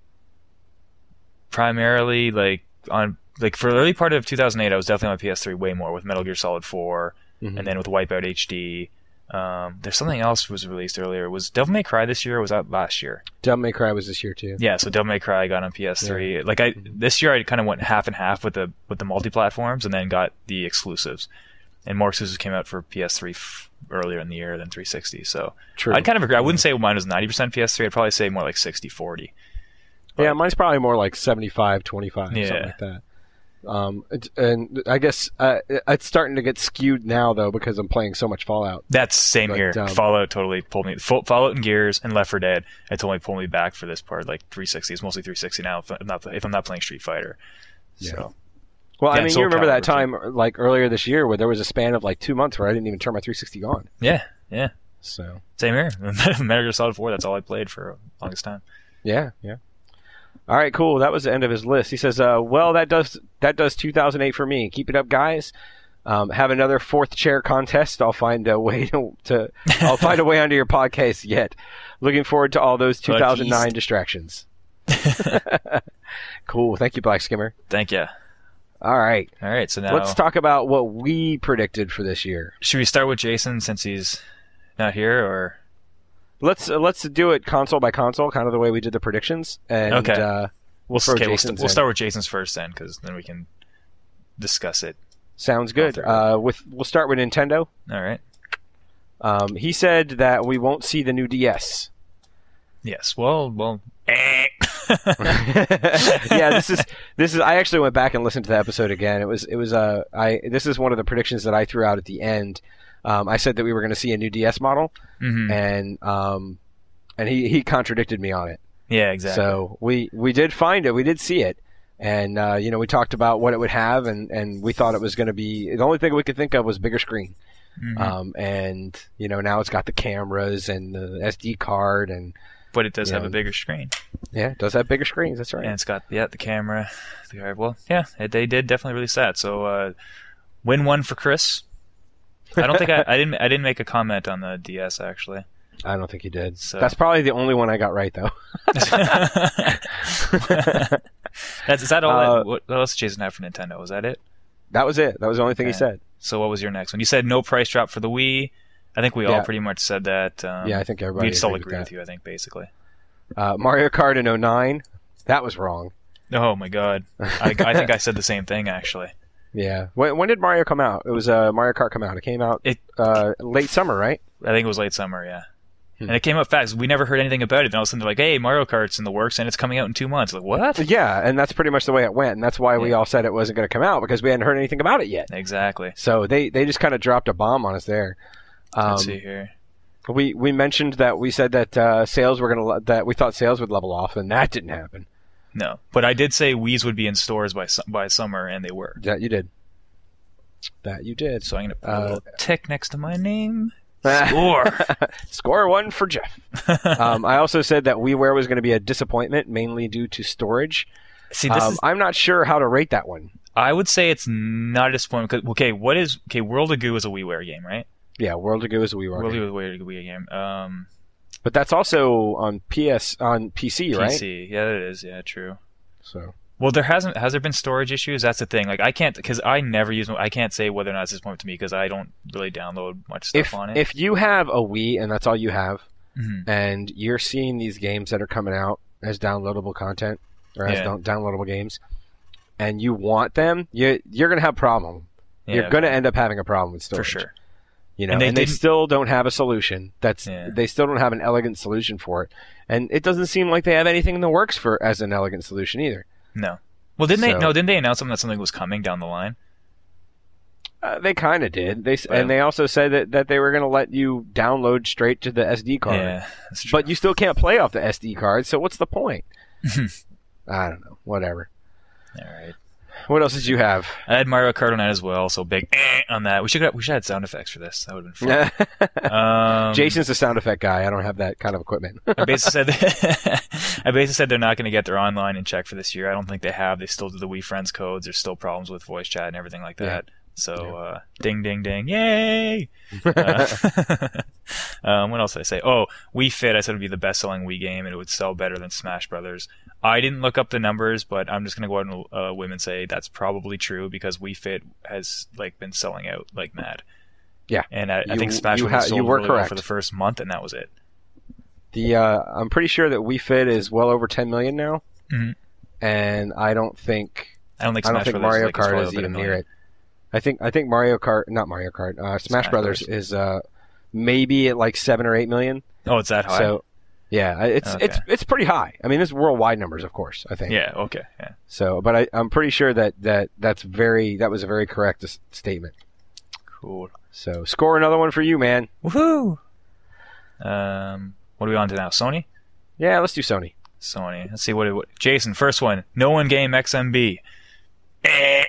primarily like on like for the early part of two thousand eight, I was definitely on P S three way more with Metal Gear Solid four, Mhm. and then with Wipeout H D. Um, there's something else was released earlier. Was Devil May Cry this year or was that last year? Devil May Cry was this year too. Yeah, so Devil May Cry I got on P S three. Like I this year I kind of went half and half with the with the multi platforms and then got the exclusives. And more exclusives came out for P S three f- earlier in the year than three sixty. So True. I'd kind of agree. I wouldn't say mine was ninety percent P S three. I'd probably say more like sixty forty. But, Yeah, mine's probably more like seventy-five twenty-five, Yeah. something like that. Um, it- and I guess uh, it's starting to get skewed now though because I'm playing so much Fallout. That's same But, here. um, Fallout totally pulled me. Full, Fallout and Gears and Left four Dead. It totally pulled me back for this part. Like three sixty. It's mostly three sixty now. If I'm not, if I'm not playing Street Fighter. Yeah. So Well, Yeah, I mean, Soul you remember that Calibur, time like earlier this year where there was a span of like two months where I didn't even turn my three sixty on. yeah, yeah. So Same here. Metal Gear Solid four. That's all I played for the longest time. yeah, yeah. All right, cool. That was the end of his list. He says, uh, "Well, that does that does two thousand eight for me. Keep it up, guys. Um, have another fourth chair contest. I'll find a way to, to I'll find a way onto your podcast yet. Looking forward to all those two thousand nine distractions." Cool. Thank you, Black Skimmer. Thank you. All right, All right. So now let's talk about what we predicted for this year. should we start with Jason since he's not here, or Let's uh, let's do it console by console, kind of the way we did the predictions. And Okay. uh, we'll throw okay, we'll, Jason's st- we'll in. start with Jason's first then, because then we can discuss it. sounds good. I'll Uh, with we'll start with Nintendo. All right. Um, he said that we won't see the new D S. Yes. Well, well. eh. Yeah, this is this is. I actually went back and listened to the episode again. It was it was uh, I this is one of the predictions that I threw out at the end. Um, I said that we were going to see a new D S model, Mhm. and um, and he, he contradicted me on it. Yeah. Exactly. So we we did find it. We did see it, and uh, you know we talked about what it would have, and, and we thought it was going to be the only thing we could think of was bigger screen. Mhm. Um, and you know now it's got the cameras and the S D card, and but it does have yeah. a bigger screen, yeah, it does have bigger screens. That's right. and it's got yeah the camera. The guard. Well, yeah, it, they did definitely release that. So uh, win one for Chris. I don't think I, I didn't I didn't make a comment on the D S actually. I don't think you did. So- That's probably the only one I got right, though. That's is that all? Uh, that, what, what else did Jason have for Nintendo? Was that it? That was it. That was the only thing he Okay. said. So what was your next one? You said no price drop for the Wii. I think we all Yeah. pretty much said that. Um, Yeah, I think everybody we just all agreed with agree with that. you. I think basically. Uh, Mario Kart in oh nine. That was wrong. Oh my god! I, I think I said the same thing actually. Yeah. When, when did Mario come out? It was uh, Mario Kart come out. It came out It- uh, late summer, right? I think it was late summer. Yeah. Hmm. And it came out fast. We never heard anything about it. Then all of a sudden they're like, "Hey, Mario Kart's in the works, and it's coming out in two months." Like what? Yeah, and that's pretty much the way it went, and that's why we Yeah. all said it wasn't going to come out because we hadn't heard anything about it yet. Exactly. So they, they just kind of dropped a bomb on us there. Um, Let's see here. we we mentioned that we said that uh, sales were going to that we thought sales would level off, and that didn't happen. No, but I did say Wii's would be in stores by su- by summer, and they were. That you did. That you did. So I'm gonna put Uh, a little tick next to my name. Score. Score one for Jeff. um, I also said that WiiWare was going to be a disappointment, mainly due to storage. See, this Um, is. I'm not sure how to rate that one. I would say it's not a disappointment. 'Cause- okay, what is okay? World of Goo is a WiiWare game, right? Yeah, World of Goo is a WiiWare, World game. of Goo is a Wii game. Um, but that's also on P S on P C, right? P C. Yeah, it is. Yeah, true. So Well, there hasn't has there been storage issues? That's the thing. Like, I can't because I never use. I can't say whether or not it's a disappointment to me because I don't really download much stuff if on it. if you have a Wii and that's all you have, Mhm. and you're seeing these games that are coming out as downloadable content or as Yeah. down- downloadable games, and you want them, you you're going to have a problem. You're Yeah, going to end up having a problem with for storage. sure. You know, And and they they, didn't- still don't have a solution. That's Yeah. they still don't have an elegant solution for it, and it doesn't seem like they have anything in the works for as an elegant solution either. No. Well, didn't they? So- No, didn't they announce something that something was coming down the line? Uh, they kind of did. They s Well- and they also said that, that they were going to let you download straight to the S D card, Yeah, that's true. but you still can't play off the S D card. So what's the point? I don't know. Whatever. All right. What else did you have? I had Mario Kart on that as well, so big eh on that. We should have, we should have had sound effects for this. That would have been fun. um, Jason's the sound effect guy. I don't have that kind of equipment. I basically said I basically said they're not going to get their online and check for this year. I don't think they have. They still do the Wii Friends codes. There's still problems with voice chat and everything like that. So, uh, ding, ding, ding, yay! uh, um, what else did I say? Oh, Wii Fit. I said would be the best-selling Wii game, and it would sell better than Smash Brothers. I didn't look up the numbers, but I'm just gonna go out on a uh, whim and say that's probably true because Wii Fit has like been selling out like mad. Yeah. And I, I You- think Smash you Brothers ha- sold you were really well correct. for the first month, and that was it. The uh, I'm pretty sure that Wii Fit is well over ten million now, Mhm. and I don't think I don't think I don't Smash think Brothers Mario like, is Kart probably is up at a even near million. it. I think I think Mario Kart, not Mario Kart, uh, Smash, Smash Brothers Brothers. is uh, maybe at like seven or eight million. Oh, it's that high. So Yeah, I- it's Okay. it's it's pretty high. I mean, this is worldwide numbers, of course. I think. Yeah. Okay. Yeah. So, but I, I'm pretty sure that, that that's very that was a very correct s- statement. Cool. So, score another one for you, man. Woohoo! Um, what are we on to now? Sony. Yeah, let's do Sony. Sony. Let's see what, it, what Jason. First one. No one game X M B. Eh.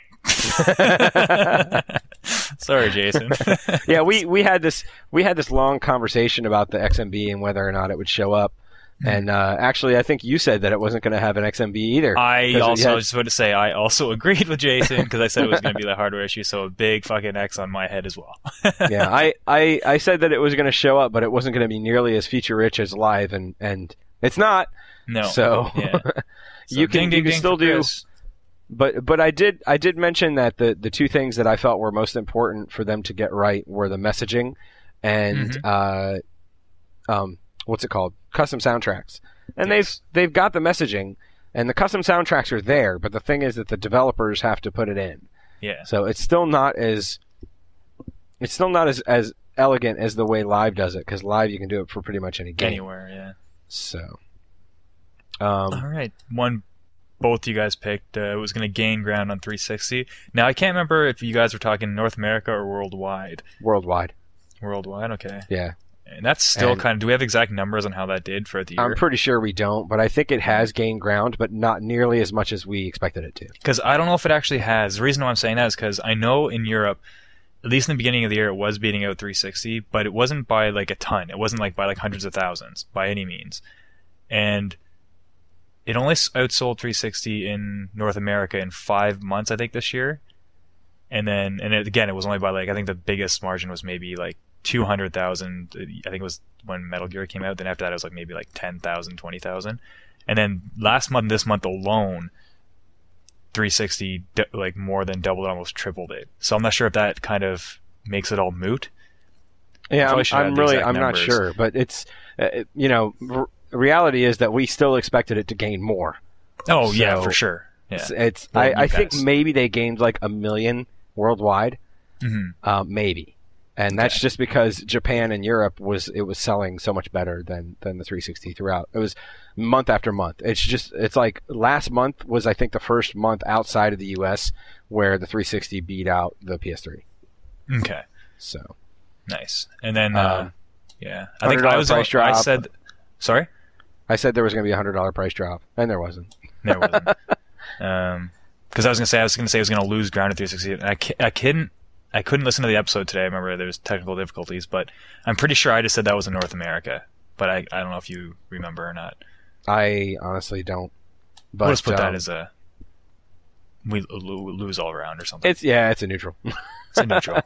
Sorry, Jason. Yeah, we, we had this we had this long conversation about the X M B and whether or not it would show up. And uh, actually, I think you said that it wasn't going to have an X M B either. I 'Cause also had- I was just about to say I also agreed with Jason because I said it was going to be the hardware issue. So a big fucking X on my head as well. yeah, I, I, I said that it was going to show up, but it wasn't going to be nearly as feature rich as live, and, and it's not. No. So, Yeah. So you can ding, ding, you can ding still for do. Chris. But but I did I did mention that the, the two things that I felt were most important for them to get right were the messaging and Mhm. uh, um what's it called custom soundtracks, and they've they've got the messaging and the custom soundtracks are there, but the thing is that the developers have to put it in. Yeah. So it's still not as it's still not as, as elegant as the way Live does it, because Live you can do it for pretty much any game. Anywhere. Yeah. So um, All right. One both you guys picked uh, was going to gain ground on three sixty. Now I can't remember if you guys were talking North America or worldwide. worldwide, Worldwide. Okay. yeah. And that's still And- kind of. Do we have exact numbers on how that did for the year? I'm pretty sure we don't, but I think it has gained ground, but not nearly as much as we expected it to. Because I don't know if it actually has. The reason why I'm saying that is because I know in Europe, at least in the beginning of the year, it was beating out three sixty, but it wasn't by like a ton. It wasn't like by like hundreds of thousands by any means. And it only s- outsold three sixty in North America in five months, I think, this year. And then, and it, again, it was only by like, I think the biggest margin was maybe like two hundred thousand. I think it was when Metal Gear came out. Then after that, it was like maybe like ten thousand, twenty thousand. And then last month, this month alone, three sixty d- like more than doubled, almost tripled it. So I'm not sure if that kind of makes it all moot. Yeah, Probably I'm, should have I'm the really, exact I'm not numbers. sure, but it's, uh, it- you know, r- reality is that we still expected it to gain more. Oh yeah, So, for sure. Yeah. It's, it's Well, I, you I think guys. maybe they gained like a million worldwide, Mhm. uh, maybe, and that's just because Japan and Europe was it was selling so much better than than the three sixty throughout. It was month after month. It's just it's like last month was I think the first month outside of the U S where the three sixty beat out the P S three. Okay. So Nice. And then, uh, Um, yeah, I think $one hundred I was. price I drop. said, sorry. I said there was going to be a hundred dollar price drop, and there wasn't. There wasn't. um, because I was gonna say I was gonna say I was gonna lose ground at three sixty. And I ca- I couldn't I couldn't listen to the episode today. I remember there was technical difficulties, but I'm pretty sure I just said that was in North America. But I I don't know if you remember or not. I honestly don't. But we'll just put um, that as a we lo- lose all around or something. it's yeah, it's a neutral. It's a neutral.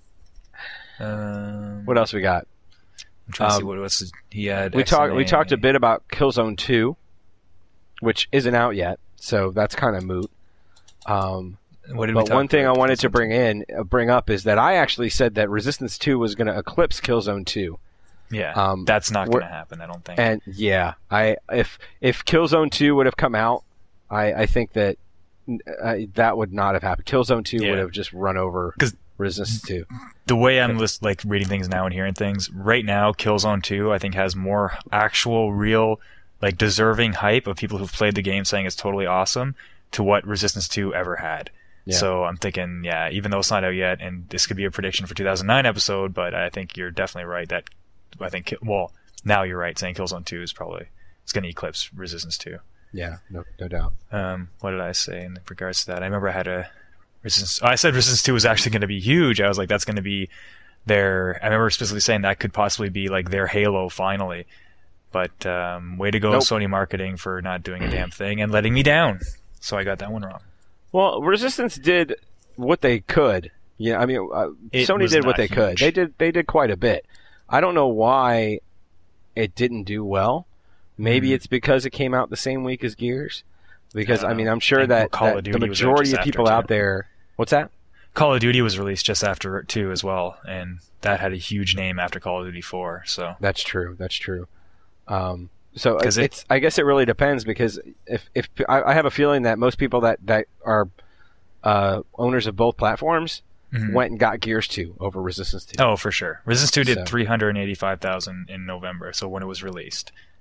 um, What else we got? I'm trying to see Um, what else he had. We talked. We X N A. talked a bit about Killzone two, which isn't out yet, so that's kind of moot. Um, What did we but talk one thing I about? wanted to bring in, uh, bring up, is that I actually said that Resistance two was going to eclipse Killzone two, Yeah, um, that's not we're- going to happen. I don't think. and yeah, I if if Killzone two would have come out, I I think that uh, that would not have happened. Killzone two Yeah. would have just run over 'Cause- Resistance two. the way I'm list, like reading things now and hearing things right now, Killzone two I think has more actual, real, like deserving hype of people who've played the game saying it's totally awesome to what Resistance two ever had. Yeah. So I'm thinking, yeah, even though it's not out yet, and this could be a prediction for two thousand nine episode, but I think you're definitely right that I think well now you're right saying Killzone two is probably it's going to eclipse Resistance two. Yeah, no, no doubt. Um, what did I say in regards to that? I remember I had a Resistance. I said Resistance two was actually going to be huge. I was like, that's going to be their. I remember specifically saying that could possibly be like their Halo finally. But um, way to go, Nope. Sony marketing, for not doing a damn thing and letting me down. So I got that one wrong. Well, Resistance did what they could. Yeah, I mean, uh, It Sony was did what not they could. huge. They did. They did quite a bit. I don't know why it didn't do well. Maybe Mhm. it's because it came out the same week as Gears. Because I I don't mean, know. I'm sure And that, Call of that Duty the was out majority just of after, people too. out there. What's that? Call of Duty was released just after it too, as well, and that had a huge name after Call of Duty four. So That's true. That's true. Um, so 'Cause it- it's. I guess it really depends because if if I, I have a feeling that most people that that are uh, owners of both platforms Mhm. went and got Gears two over Resistance two. oh, for sure, Resistance two did So- three hundred eighty-five thousand in November. So when it was released,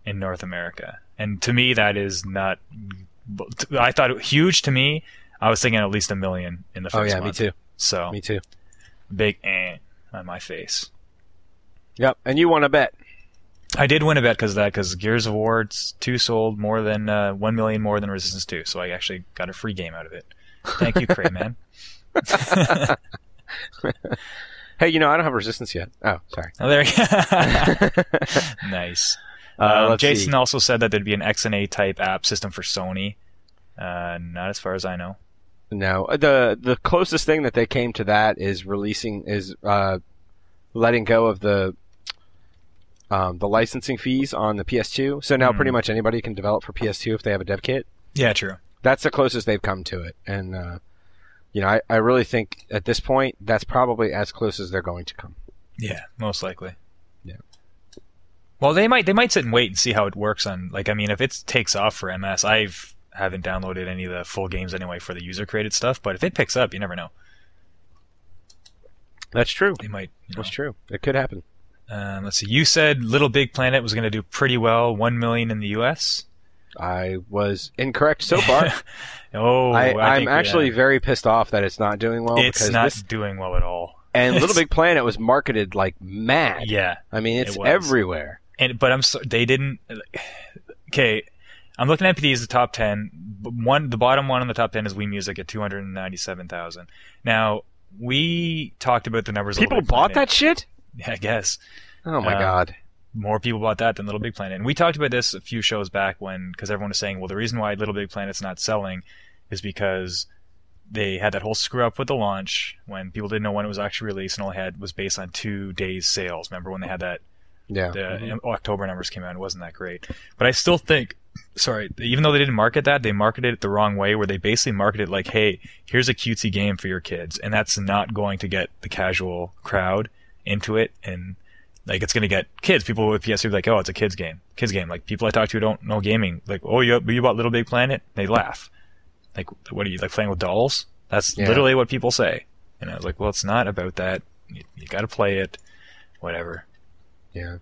in North America. And to me, that is not. I thought it, huge to me. I was thinking at least a million in the first Oh yeah, month. me too. So Me too. big eh on my face. Yep, and you won a bet. I did win a bet because of that, because Gears of War two sold more than uh, one million more than Resistance two, so I actually got a free game out of it. Thank you, Cray Man. Hey, you know, I don't have Resistance yet. Oh, sorry. Oh, there you go. Nice. Uh, um, let's Jason see. also said that there'd be an X N A type app system for Sony. Uh, not as far as I know. No, the the closest thing that they came to that is releasing is uh, letting go of the um, the licensing fees on the P S two. So now Mm. pretty much anybody can develop for P S two if they have a dev kit. Yeah, true. That's the closest they've come to it, and uh, you know, I, I really think at this point that's probably as close as they're going to come. Yeah, most likely. Yeah. Well, they might they might sit and wait and see how it works on. Like, I mean, if it takes off for M S, I've haven't downloaded any of the full games anyway for the user created stuff. But if it picks up, you never know. That's true. They might. You know. That's true. It could happen. Um, let's see. You said Little Big Planet was going to do pretty well, one million in the U S. I was incorrect so far. oh, I, I I'm think, actually yeah. very pissed off that it's not doing well. It's because not this, doing well at all. and It's- Little Big Planet was marketed like mad. Yeah, I mean, it's it was. everywhere. and but I'm so, they didn't. Okay, I'm looking at these the top ten. One, the bottom one in the top ten is Wii Music at two hundred ninety-seven thousand. Now we talked about the numbers. of People Little Big bought Planet. that shit? Yeah, I guess. Oh my Um, god. More people bought that than Little Big Planet. And we talked about this a few shows back when, because everyone was saying, well, the reason why Little Big Planet's not selling is because they had that whole screw up with the launch when people didn't know when it was actually released, and all they had was based on two days sales. Remember when they had that, Yeah. the Mhm. October numbers came out, it wasn't that great. But I still think, sorry, even though they didn't market that, they marketed it the wrong way, where they basically marketed like, hey, here's a cutesy game for your kids. And that's not going to get the casual crowd into it. And like, it's going to get kids. People with P S three like, oh, it's a kids game. Kids game. Like, people I talk to who don't know gaming, like, oh, you, you bought Little Big Planet? They laugh. Like, what are you, like, playing with dolls? That's Yeah. literally what people say. And I was like, well, it's not about that. You, you got to play it. Whatever. Yeah.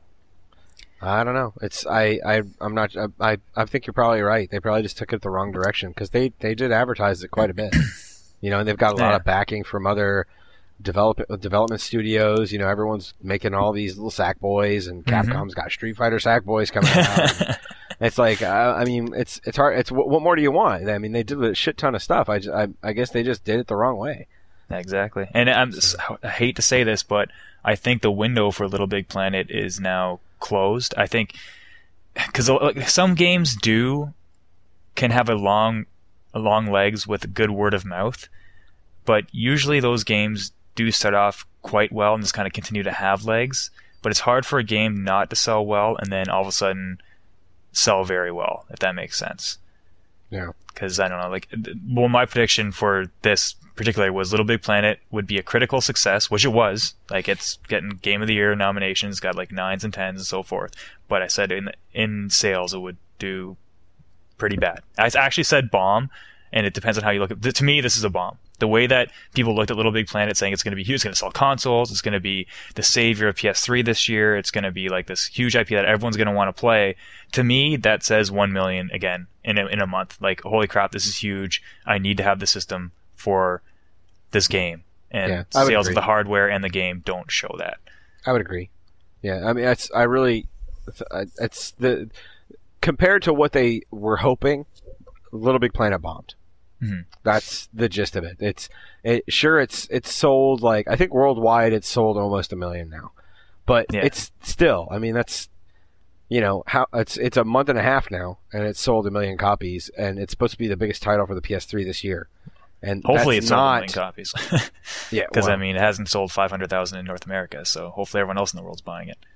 I don't know. It's I I I'm not I I think you're probably right. They probably just took it the wrong direction because they they did advertise it quite a bit. You know, and they've got a lot Yeah. of backing from other development development studios. You know, everyone's making all these little Sackboys, and Mhm. Capcom's got Street Fighter Sackboys coming out. It's like uh, I mean, it's it's hard. It's what, what more do you want? I mean, they did a shit ton of stuff. I, just, I I guess they just did it the wrong way. Exactly. And I'm, I hate to say this, but I think the window for Little Big Planet is now closed. I think because some games do can have a long, a long legs with good word of mouth, but usually those games do start off quite well and just kind of continue to have legs. But it's hard for a game not to sell well and then all of a sudden sell very well, if that makes sense. Yeah. Because I don't know, like, well, my prediction for this particularly was Little Big Planet would be a critical success, which it was. Like, it's getting Game of the Year nominations, got like nines and tens and so forth. But I said in in sales it would do pretty bad. I actually said bomb, and it depends on how you look at it. To me, this is a bomb. The way that people looked at Little Big Planet saying it's going to be huge, it's going to sell consoles, it's going to be the savior of P S three this year, it's going to be like this huge I P that everyone's going to want to play. To me, that says one million again in a, in a month. Like, holy crap, this is huge. I need to have the system for this game. And Yeah, I would sales agree. of the hardware and the game don't show that. I would agree. Yeah, I mean, it's I really, it's the compared to what they were hoping, Little Big Planet bombed. Mm-hmm. That's the gist of it. It's it, sure it's it's sold like I think worldwide it's sold almost a million now, but Yeah. it's still I mean that's you know how it's it's a month and a half now and it's sold a million copies and it's supposed to be the biggest title for the P S three this year. And Hopefully that's it's sold a not million copies. yeah Because, well, I mean, it hasn't sold five hundred thousand in North America, so hopefully everyone else in the world's buying it.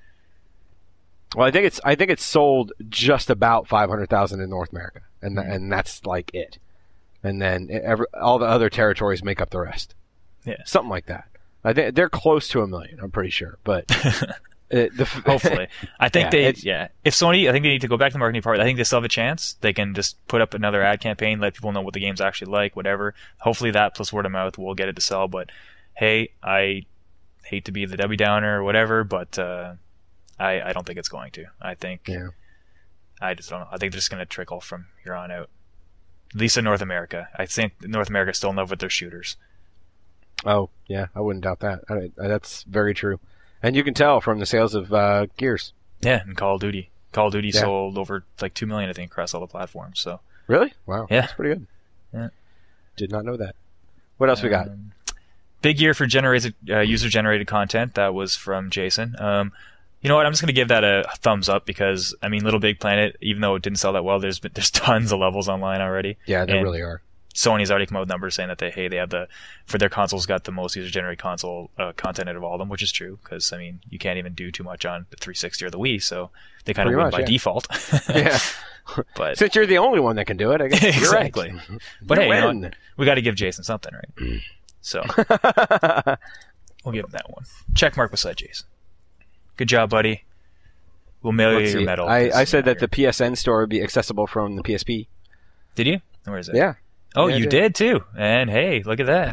well I think it's I think it's sold just about five hundred thousand in North America and th- Mhm. and that's like it. And then every, all the other territories make up the rest. Yeah. Something like that. I think they're close to a million. I'm pretty sure, but it, the, Hopefully. I think Yeah, they, it's- yeah. If Sony, I think they need to go back to the marketing part. I think they still have a chance. They can just put up another ad campaign, let people know what the game's actually like, whatever. Hopefully that plus word of mouth will get it to sell. But hey, I hate to be the Debbie Downer or whatever, but uh, I, I don't think it's going to. I think Yeah. I just don't know. I think they're just going to trickle from here on out. At least in North America. I think North America is still in love with their shooters. Oh, yeah, I wouldn't doubt that. I, I, that's very true. And you can tell from the sales of uh, Gears. Yeah, and Call of Duty. Call of Duty Yeah. sold over like two million, I think, across all the platforms. So Really? Wow. Yeah. That's pretty good. Yeah. Did not know that. What else we got? Um, big year for generated uh, user-generated content. That was from Jason. Um, you know what? I'm just going to give that a thumbs up because, I mean, Little Big Planet, even though it didn't sell that well, there's been, there's tons of levels online already. Yeah, there And really are. Sony's already come out with numbers saying that they, hey, they have the, for their consoles, got the most user-generated console uh, content out of all of them, which is true because, I mean, you can't even do too much on the three sixty or the Wii, so they kind of Pretty win much, by yeah. default. Yeah. But Since you're the only one that can do it, I guess you're right. exactly. But You hey, you know win. what? We got to give Jason something, right? So we'll give him that one. Check mark beside Jason. Good job, buddy. We'll mail Let's you your see. medal. I, This I is said not that the here. P S N store would be accessible from the P S P. Did you? Where is it? Yeah. Oh, Yeah, I you did. did too. And hey, look at that.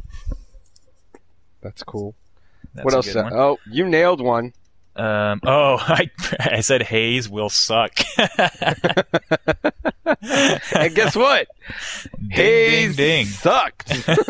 That's cool. That's what a else? good uh, one. Oh, you nailed one. Um, oh, I, I said Hayes will suck. And guess what? Ding, Hayes ding, ding. sucked.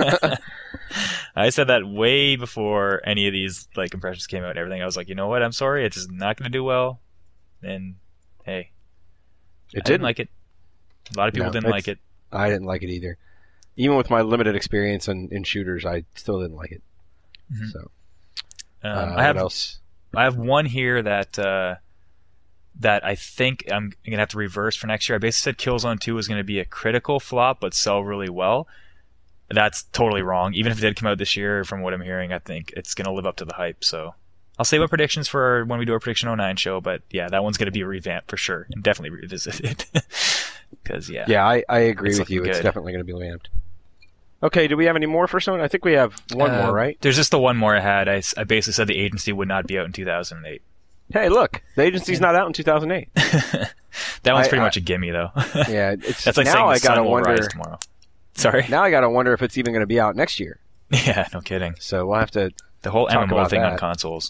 I said that way before any of these like impressions came out and everything. I was like, you know what? I'm sorry. It's just not going to do well. And hey, It I didn't didn't. like it. A lot of people No, didn't it's- like it. I didn't like it either. Even with my limited experience in, in shooters, I still didn't like it. Mhm. So, Um, uh, I have what else? I have one here that uh, that I think I'm gonna have to reverse for next year. I basically said Killzone two is gonna be a critical flop but sell really well. That's totally wrong. Even if it did come out this year, from what I'm hearing, I think it's gonna live up to the hype. So I'll save my predictions for when we do our Prediction oh nine show. But yeah, that one's gonna be revamped for sure and definitely revisited. Because yeah, Yeah, I, I agree It's with you. looking It's good. definitely going to be revamped. Okay, do we have any more for Sony? I think we have one Uh, more, right? There's just the one more I had. I, s- I basically said the agency would not be out in two thousand eight. Hey, look, the agency's not out in two thousand eight. That one's I- pretty I- much a gimme though. Yeah, it's That's like now saying I the sun gotta will wonder. rise tomorrow. Sorry. Now I gotta wonder if it's even going to be out next year. Yeah, no kidding. So we'll have to. The whole Talk M M O about thing on that. consoles.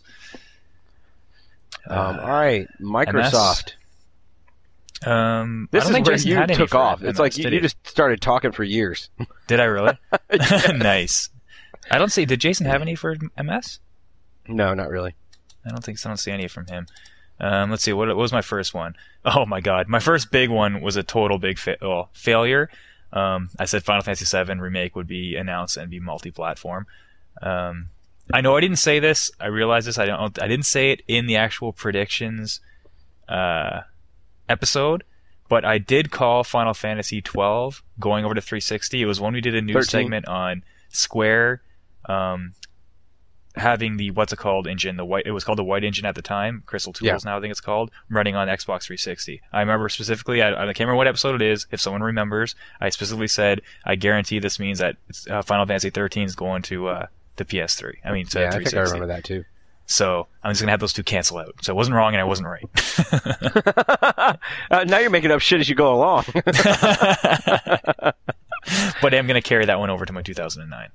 Um, Uh, all right, Microsoft. Um, This I don't is think where Jason you had any took for off. M S, It's like you, did you he? just started talking for years. Did I really? Nice. I don't see. Did Jason have any for M S? No, not really. I don't think so. I don't see any from him. Um, let's see. What, what was my first one? Oh my god, my first big one was a total big fa- well, failure. Um, I said Final Fantasy seven remake would be announced and be multi-platform. Um, I know I didn't say this. I realize this. I don't. I didn't say it in the actual predictions uh, episode, but I did call Final Fantasy twelve going over to three sixty. It was when we did a news thirteen. segment on Square um, having the what's it called engine, the white. It was called the White Engine at the time. Crystal Tools Yeah. now I think it's called, running on Xbox three sixty. I remember specifically. I, I can't remember what episode it is. If someone remembers, I specifically said I guarantee this means that it's, uh, Final Fantasy thirteen is going to uh, the P S three. I mean, to Yeah, I three think I sixty. remember that too. So I'm just gonna have those two cancel out. So I wasn't wrong and I wasn't right. uh, now you're making up shit as you go along. But I'm gonna carry that one over to my two thousand nine.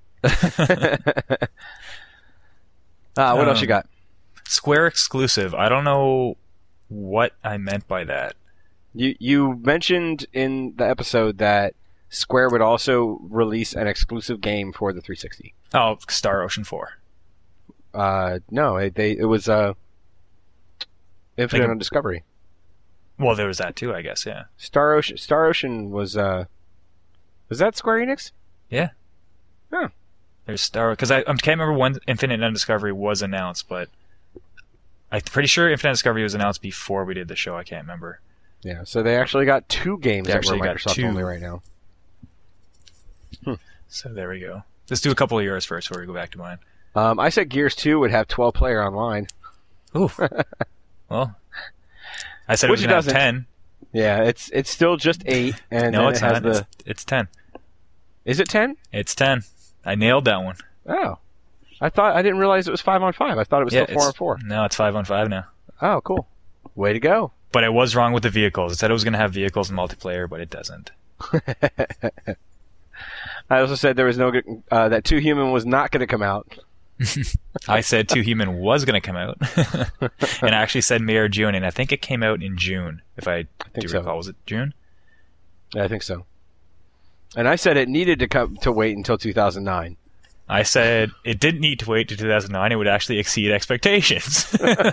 uh, what else Um, you got? Square exclusive. I don't know what I meant by that. You you mentioned in the episode that Square would also release an exclusive game for the three sixty. Oh, Star Ocean four. Uh, no, it, they it was uh, Infinite Like a- on Discovery. Well, there was that too, I guess. Yeah. Star Ocean Star Ocean was uh, was that Square Enix? Yeah. Huh. There's Star because I, I can't remember when Infinite Undiscovery was announced, but I'm pretty sure Infinite Discovery was announced before we did the show. I can't remember. Yeah, so they actually got two games They that were actually got Microsoft two. only right now. So there we go. Let's do a couple of yours first before we go back to mine. Um, I said Gears two would have twelve player online. Ooh. Well, I said Which it it was going to doesn't. have ten. Yeah, it's it's still just eight, and No, then it's it has not. the. It's, it's ten. Is it ten? It's ten. I nailed that one. Oh, I thought I didn't realize it was five on five. I thought it was Yeah, still four it's- on four. No, it's five on five now. Oh, cool. Way to go. But I was wrong with the vehicles. It said it was going to have vehicles and multiplayer, but it doesn't. I also said there was no uh, that Two Human was not going to come out. I said Two Human was going to come out, and I actually said May or June, and I think it came out in June. If I, I think do so. recall, was it June? Yeah, I think so. And I said it needed to come to wait until two thousand nine. I said it didn't need to wait to two thousand nine. It would actually exceed expectations.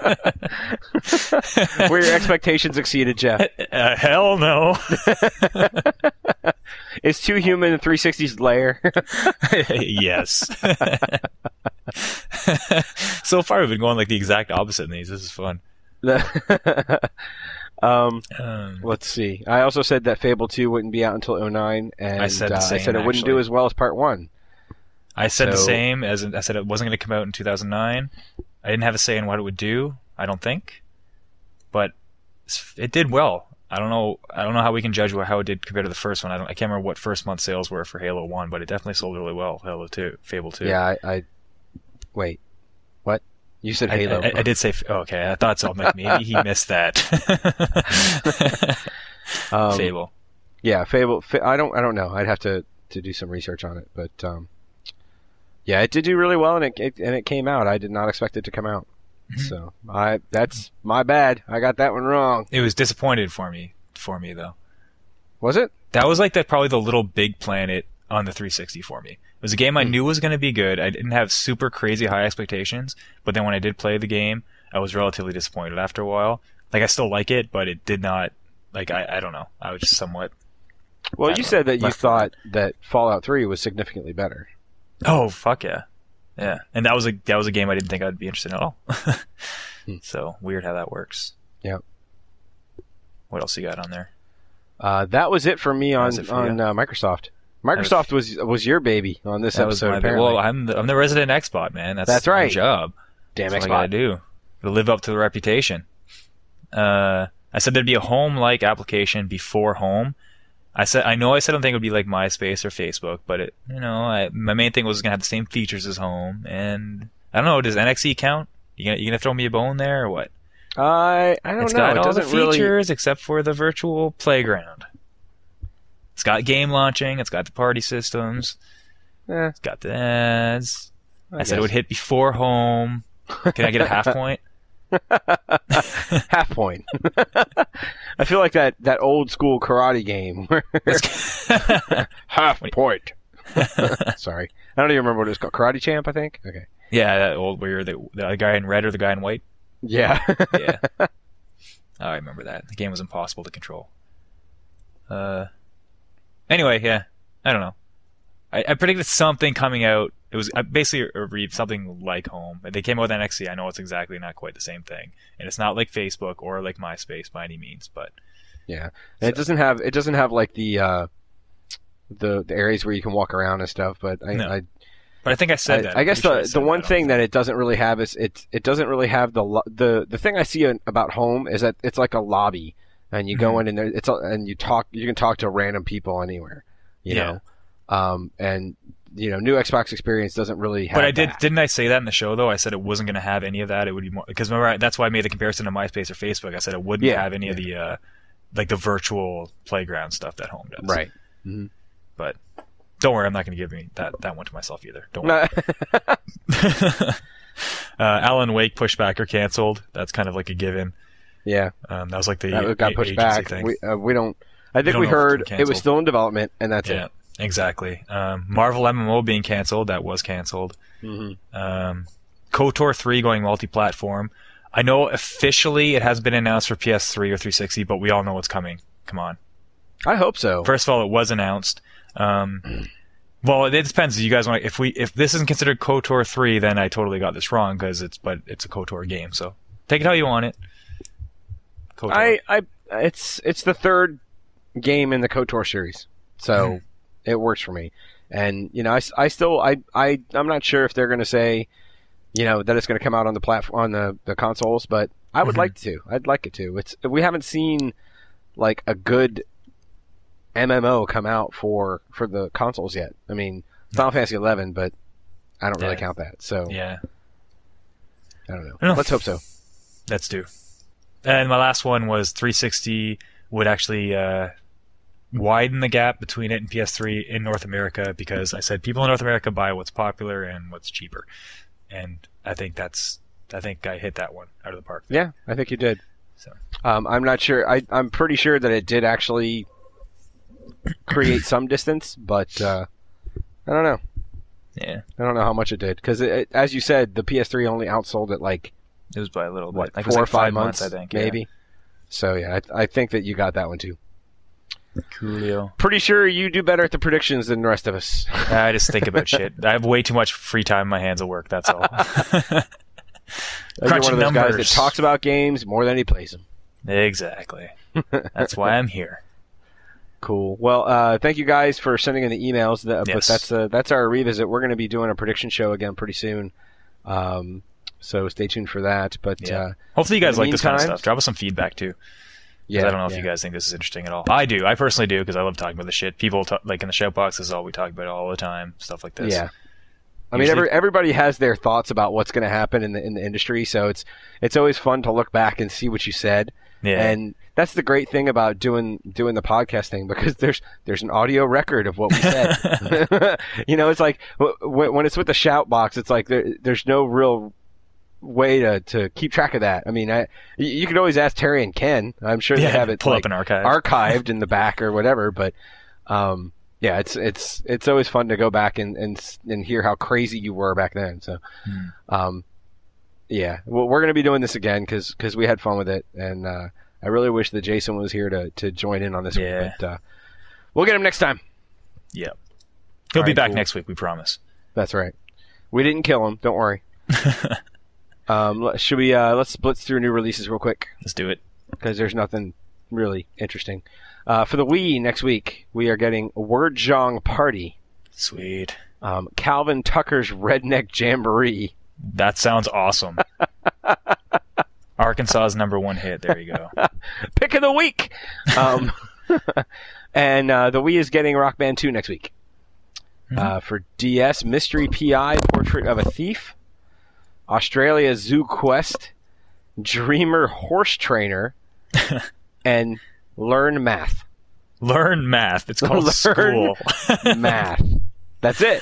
Were your expectations exceeded, Jeff? Uh, hell no. Is Two Human in three sixty's lair? Yes. So far, we've been going like the exact opposite in these. This is fun. um, Um, let's see. I also said that Fable two wouldn't be out until oh nine, and I said the uh, same, I said it wouldn't do actually. as well as Part one. I said the So- same as in, I said it wasn't going to come out in two thousand nine. I didn't have a say in what it would do. I don't think, but it did well. I don't know. I don't know how we can judge how it did compared to the first one. I don't. I can't remember what first month sales were for Halo One, but it definitely sold really well. Halo Two, Fable Two. Yeah, I, I wait. What? You said I, Halo. I, I did say. Oh, okay, I thought so. I'm like, maybe he missed that. um, Fable. Yeah, Fable. Fa- I don't. I don't know. I'd have to, to do some research on it, but um, yeah, it did do really well, and it, it and it came out. I did not expect it to come out, so I that's my bad. I got that one wrong. It was disappointed for me. For me though, Was it? that was like that. Probably the Little Big Planet on the three sixty for me. It was a game I knew was going to be good. I didn't have super crazy high expectations, but then when I did play the game, I was relatively disappointed after a while. Like I still like it, but it did not. Like I, I don't know. I was just somewhat. Well, I you don't said know, that you left thought that Fallout three was significantly better. Oh fuck yeah, yeah. And that was a that was a game I didn't think I'd be interested in at all. So weird how that works. Yep. What else you got on there? Uh, that was it for me on was it for on you? uh, Microsoft. Microsoft was was your baby on this That was episode. my big- apparently. well, I'm the, I'm the resident Xbot man. That's That's my right. job. Damn That's what I gotta Xbox. do to live up to the reputation. Uh, I said there'd be a home-like application before home. I said I know I said I don't think it would be like MySpace or Facebook, but it you know I, my main thing was gonna have the same features as home, and I don't know. Does N X E count? You gonna you gonna throw me a bone there or what? I I don't It's know. got it all the doesn't really. features except for the virtual playground. It's got game launching. It's got the party systems. Eh, It's got the ads. I, said it guess. would hit before home. Can I get a half point? half point. I feel like that, that old school karate game. where- half point. Sorry, I don't even remember what it was called. Karate Champ, I think. Okay. Yeah, that old where you're the, the guy in red or the guy in white. Yeah. Yeah. Oh, I remember that. The game was impossible to control. Uh. Anyway, yeah. I don't know. I, I predicted something coming out. It was uh, basically a re- something like Home. They came out with N X T. I know it's exactly not quite the same thing, and it's not like Facebook or like MySpace by any means. But Yeah, and it doesn't have it doesn't have like the uh, the the areas where you can walk around and stuff. But I, No. I, but I think I said I, that. I I'm guess pretty sure I the said the one that on thing the- that it doesn't really have is it it doesn't really have the lo- the the thing I see in, about Home is that it's like a lobby, and you go Mhm. in and there it's a, and you talk you can talk to random people anywhere, you Yeah. know, um, and you know, new Xbox experience doesn't really have. But I did, that. didn't I say that in the show though? I said it wasn't going to have any of that. It would be more because remember I, that's why I made the comparison to MySpace or Facebook. I said it wouldn't Yeah, have any of the uh, like the virtual playground stuff that Home does. Right. Mhm. But don't worry, I'm not going to give me that that one to myself either. Don't worry. uh, Alan Wake pushed back or canceled. That's kind of like a given. Yeah, Um, that was like the that got a- pushed agency back. thing. We uh, we don't. I think don't we know if it's heard been it was canceled. still in development, and that's yeah, it. exactly. Um, Marvel M M O being canceled. That was canceled. Mm-hmm. Um, KOTOR three going multi-platform. I know officially it has been announced for P S three or three sixty, but we all know what's coming. Come on. I hope so. First of all, it was announced. Um, well, it depends. You guys want if we if this isn't considered KOTOR three, then I totally got this wrong because it's but it's a KOTOR game. So take it how you want it. KOTOR. I, I, it's it's the third game in the KOTOR series, so Mhm. it works for me. And you know, I, I still I I I'm not sure if they're going to say, you know, that it's going to come out on the platform on the, the consoles, but I would Mhm. like to. I'd like it to. It's we haven't seen like a good M M O come out for for the consoles yet. I mean, Final Fantasy eleven, but I don't really Yeah. count that. So yeah. I don't know. I don't know. Let's hope so. Let's do. And my last one was three sixty would actually uh, widen the gap between it and P S three in North America because I said people in North America buy what's popular and what's cheaper. and I think that's I think I hit that one out of the park. Yeah, I think you did. So um, I'm not sure. I, I'm pretty sure that it did actually create some distance, but uh, I don't know. Yeah, I don't know how much it did because, as you said, the P S three only outsold it like it was by a little bit. what, like four it was or like five, five months, months, I think, maybe. Yeah. So yeah, I, I think that you got that one too. Coolio. Pretty sure you do better at the predictions than the rest of us. I just think about shit. I have way too much free time in my hands at work. That's all. You're one Crunching of those guys numbers. that talks about games more than he plays them. Exactly. That's why I'm here. Cool. Well, uh, thank you guys for sending in the emails. The, But Yes. that's uh, that's our revisit. We're going to be doing a prediction show again pretty soon. Um, so stay tuned for that. But Yeah. uh, Hopefully you guys in the like this kind of meantime- stuff. Drop us some feedback too. 'Cause yeah, I don't know if yeah. you guys think this is interesting at all. I do. I personally do because I love talking about the shit. People talk, like in the shout box, this is all we talk about all the time. Stuff like this. Yeah. I mean, Usually- every, everybody has their thoughts about what's going to happen in the in the industry, so it's it's always fun to look back and see what you said. Yeah. And that's the great thing about doing doing the podcast thing, because there's there's an audio record of what we said. You know, it's like w- w- when it's with the shout box, it's like there, there's no real way to, to keep track of that. I mean, I, you you could always ask Terry and Ken. I'm sure Yeah, they have it pull like, up an archive. archived in the back or whatever. But um, yeah, it's it's it's always fun to go back and and, s- and hear how crazy you were back then. So, Hmm. um, yeah, well, we're going to be doing this again because we had fun with it, and uh, I really wish that Jason was here to, to join in on this Yeah. one. But uh, we'll get him next time. Yep. He'll All be right, back cool. next week, we promise. That's right. We didn't kill him. Don't worry. um, let- should we? Uh, let's blitz through new releases real quick Let's do it. because there's nothing really interesting. Uh, for the Wii next week, we are getting Word Jong Party, Sweet. um, Calvin Tucker's Redneck Jamboree, That sounds awesome. Arkansas's number one hit. There you go. Pick of the Week, um, and uh, the Wii is getting Rock Band two next week. Uh, for D S, Mystery P I, Portrait of a Thief, Australia Zoo Quest, Dreamer Horse Trainer, and Learn Math. Learn math. It's called Learn school. Math. That's it.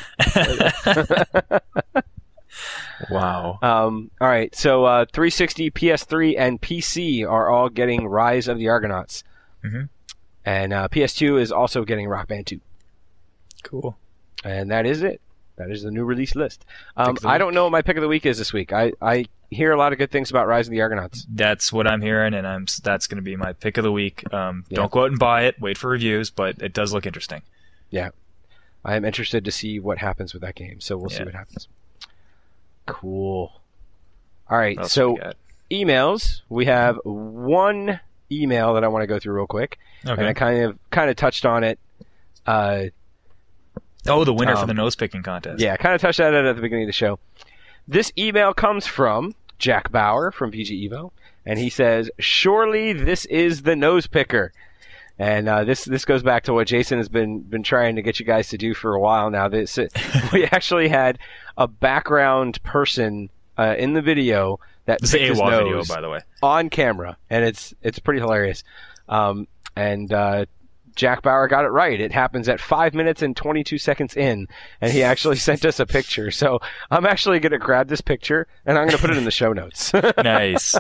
Wow. Um, all right, so uh, three sixty, P S three, and P C are all getting Rise of the Argonauts. Mhm. And uh, P S two is also getting Rock Band two. Cool. And that is it. That is the new release list. Um, Pick of the I don't week. know what my pick of the week is this week. I, I hear a lot of good things about Rise of the Argonauts. That's what I'm hearing, and I'm that's going to be my pick of the week. Um, Yeah. Don't go out and buy it. Wait for reviews, but it does look interesting. Yeah. I am interested to see what happens with that game, so we'll see Yeah. what happens. Cool. All right, What else so we got? emails. We have one email that I want to go through real quick, and I Okay. kind of kind of touched on it. Uh, Oh, the winner for um, the nose picking contest. yeah, kind of touched on it at the beginning of the show. This email comes from Jack Bauer from V G Evo, and he says, "Surely this is the nose picker." And uh, this this goes back to what Jason has been been trying to get you guys to do for a while now. This we actually had a background person uh, in the video that This is picked the his AWA nose video, by the way. on camera, and it's it's pretty hilarious. Um, and uh, Jack Bauer got it right. It happens at five minutes and twenty-two seconds in, and he actually sent us a picture. So I'm actually going to grab this picture, and I'm going to put it in the show notes. Nice.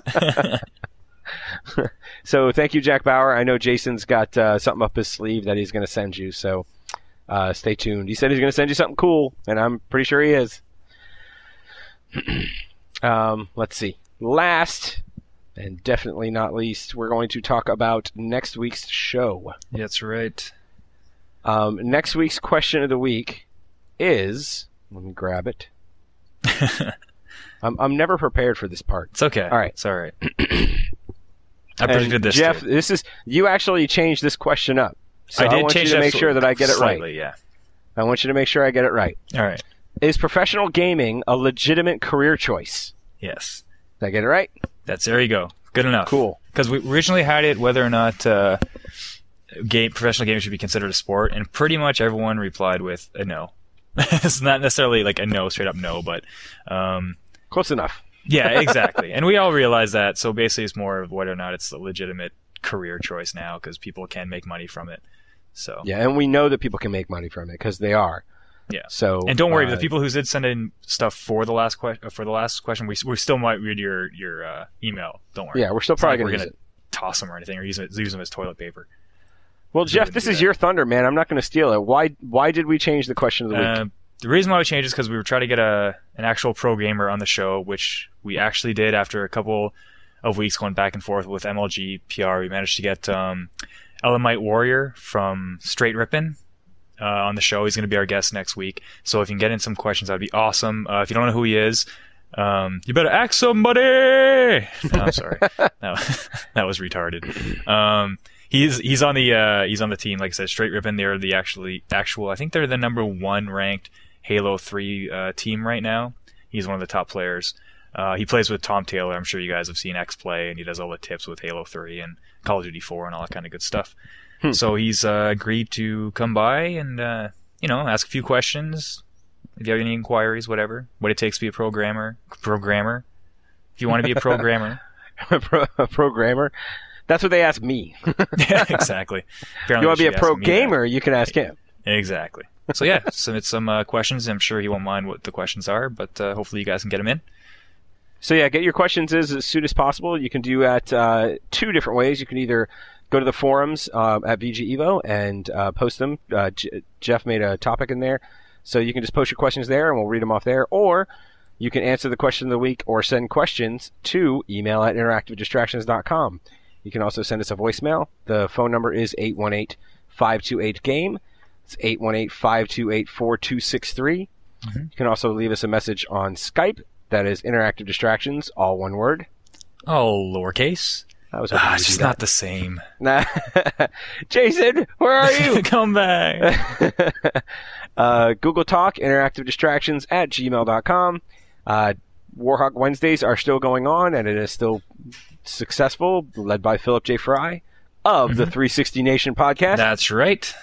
So thank you, Jack Bauer. I know Jason's got uh, something up his sleeve that he's going to send you, so uh, stay tuned. He said he's going to send you something cool, and I'm pretty sure he is. um, let's see. Last, and definitely not least, we're going to talk about next week's show. That's right. Um, next week's question of the week is... Let me grab it. I'm, I'm never prepared for this part. It's okay. All right. It's all right. I And predicted this. Jeff, too. this is you actually changed this question up. So I I, did want change you to it make sure that I get it right. slightly, Yeah. I want you to make sure I get it right. All right. Is professional gaming a legitimate career choice? Yes. Did I get it right? That's there you go. Good enough. Cool. Because we originally had it whether or not uh, game professional gaming should be considered a sport, and pretty much everyone replied with a no. It's not necessarily like a no, straight up no, but um, Close enough. yeah, exactly. And we all realize that. So basically, it's more of whether or not it's a legitimate career choice now, because people can make money from it. So Yeah, and we know that people can make money from it because they are. Yeah. So and don't worry, uh, the people who did send in stuff for the last que- for the last question, we we still might read your your uh, email. Don't worry. Yeah, we're still It's not probably like gonna we're use gonna toss them or anything, or use it, use them as toilet paper. Well, We Jeff, wouldn't this do is that. your thunder, man. I'm not going to steal it. Why Why did we change the question of the week? Uh, the reason why we changed is because we were trying to get a an actual pro gamer on the show, which we actually did after a couple of weeks going back and forth with M L G P R. We managed to get um, Elamite Warrior from Straight Rippin' uh, on the show. He's going to be our guest next week. So if you can get in some questions, that'd be awesome. Uh, if you don't know who he is, um, you better ask somebody. No, I'm sorry. No, that was retarded. Um, He's he's on the uh, he's on the team, like I said, Straight Rippin'. They're the actually actual. I think they're the number one ranked Halo three uh, team right now. He's one of the top players. Uh, he plays with Tom Taylor. I'm sure you guys have seen X play, and he does all the tips with Halo three and Call of Duty four and all that kind of good stuff. Hmm. So he's uh, agreed to come by and uh, you know ask a few questions. If you have any inquiries, whatever, what it takes to be a programmer, programmer. If you want to be a programmer, a, pro- a programmer. That's what they ask me. Yeah, exactly. Apparently you want to be a pro gamer, you can ask him. Exactly. So yeah, submit some uh, questions. I'm sure he won't mind what the questions are, but uh, hopefully you guys can get them in. So yeah, get your questions in as soon as possible. You can do that uh, two different ways. You can either go to the forums uh, at V G Evo and uh, post them. Uh, J- Jeff made a topic in there, so you can just post your questions there, and we'll read them off there. Or you can answer the question of the week or send questions to email at interactive distractions dot com. You can also send us a voicemail. The phone number is eight one eight, five two eight, GAME. It's eight one eight, five two eight, four two six three. Mm-hmm. You can also leave us a message on Skype. That is Interactive Distractions, all one word. All lowercase. I was ah, it's just not the same. Nah. Jason, where are you? Come back. uh, Google Talk, interactive distractions at gmail dot com. Uh, Warhawk Wednesdays are still going on, and it is still successful, led by Philip J. Fry of mm-hmm. the three sixty Nation podcast. That's right.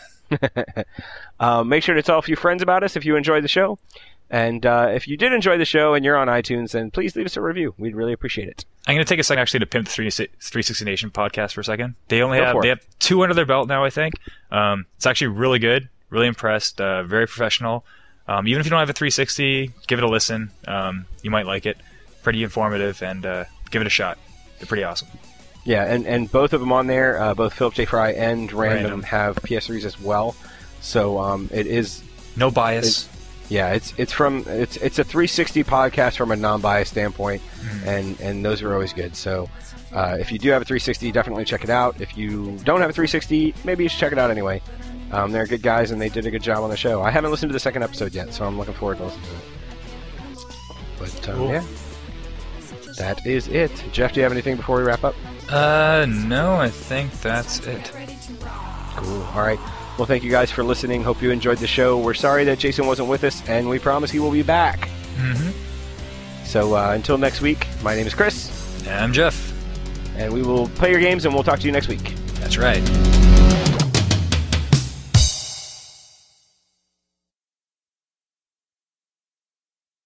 uh, make sure to tell a few friends about us if you enjoyed the show. And uh, if you did enjoy the show and you're on iTunes, then please leave us a review. We'd really appreciate it. I'm going to take a second actually to pimp the three sixty Nation podcast for a second. They only Go have for they it. have two under their belt now, I think. Um, it's actually really good, really impressed, uh, very professional. Um, even if you don't have a three sixty, give it a listen. Um, you might like it. Pretty informative, and uh, give it a shot. They're pretty awesome. Yeah, and, and both of them on there, uh, both Philip J. Fry and Random, Random. have P S threes as well. So um, it is no bias. It, yeah, it's it's from it's it's a three sixty podcast from a non-biased standpoint, mm. and and those are always good. So uh, if you do have a three sixty, definitely check it out. If you don't have a three sixty, maybe you should check it out anyway. Um, they're good guys, and they did a good job on the show. I haven't listened to the second episode yet, so I'm looking forward to listening to it. But uh, cool. yeah. That is it. Jeff, do you have anything before we wrap up? Uh, no, I think that's it. Cool. All right. Well, thank you guys for listening. Hope you enjoyed the show. We're sorry that Jason wasn't with us, and we promise he will be back. Mm-hmm. So uh, until next week, my name is Chris. And I'm Jeff. And we will play your games, and we'll talk to you next week. That's right.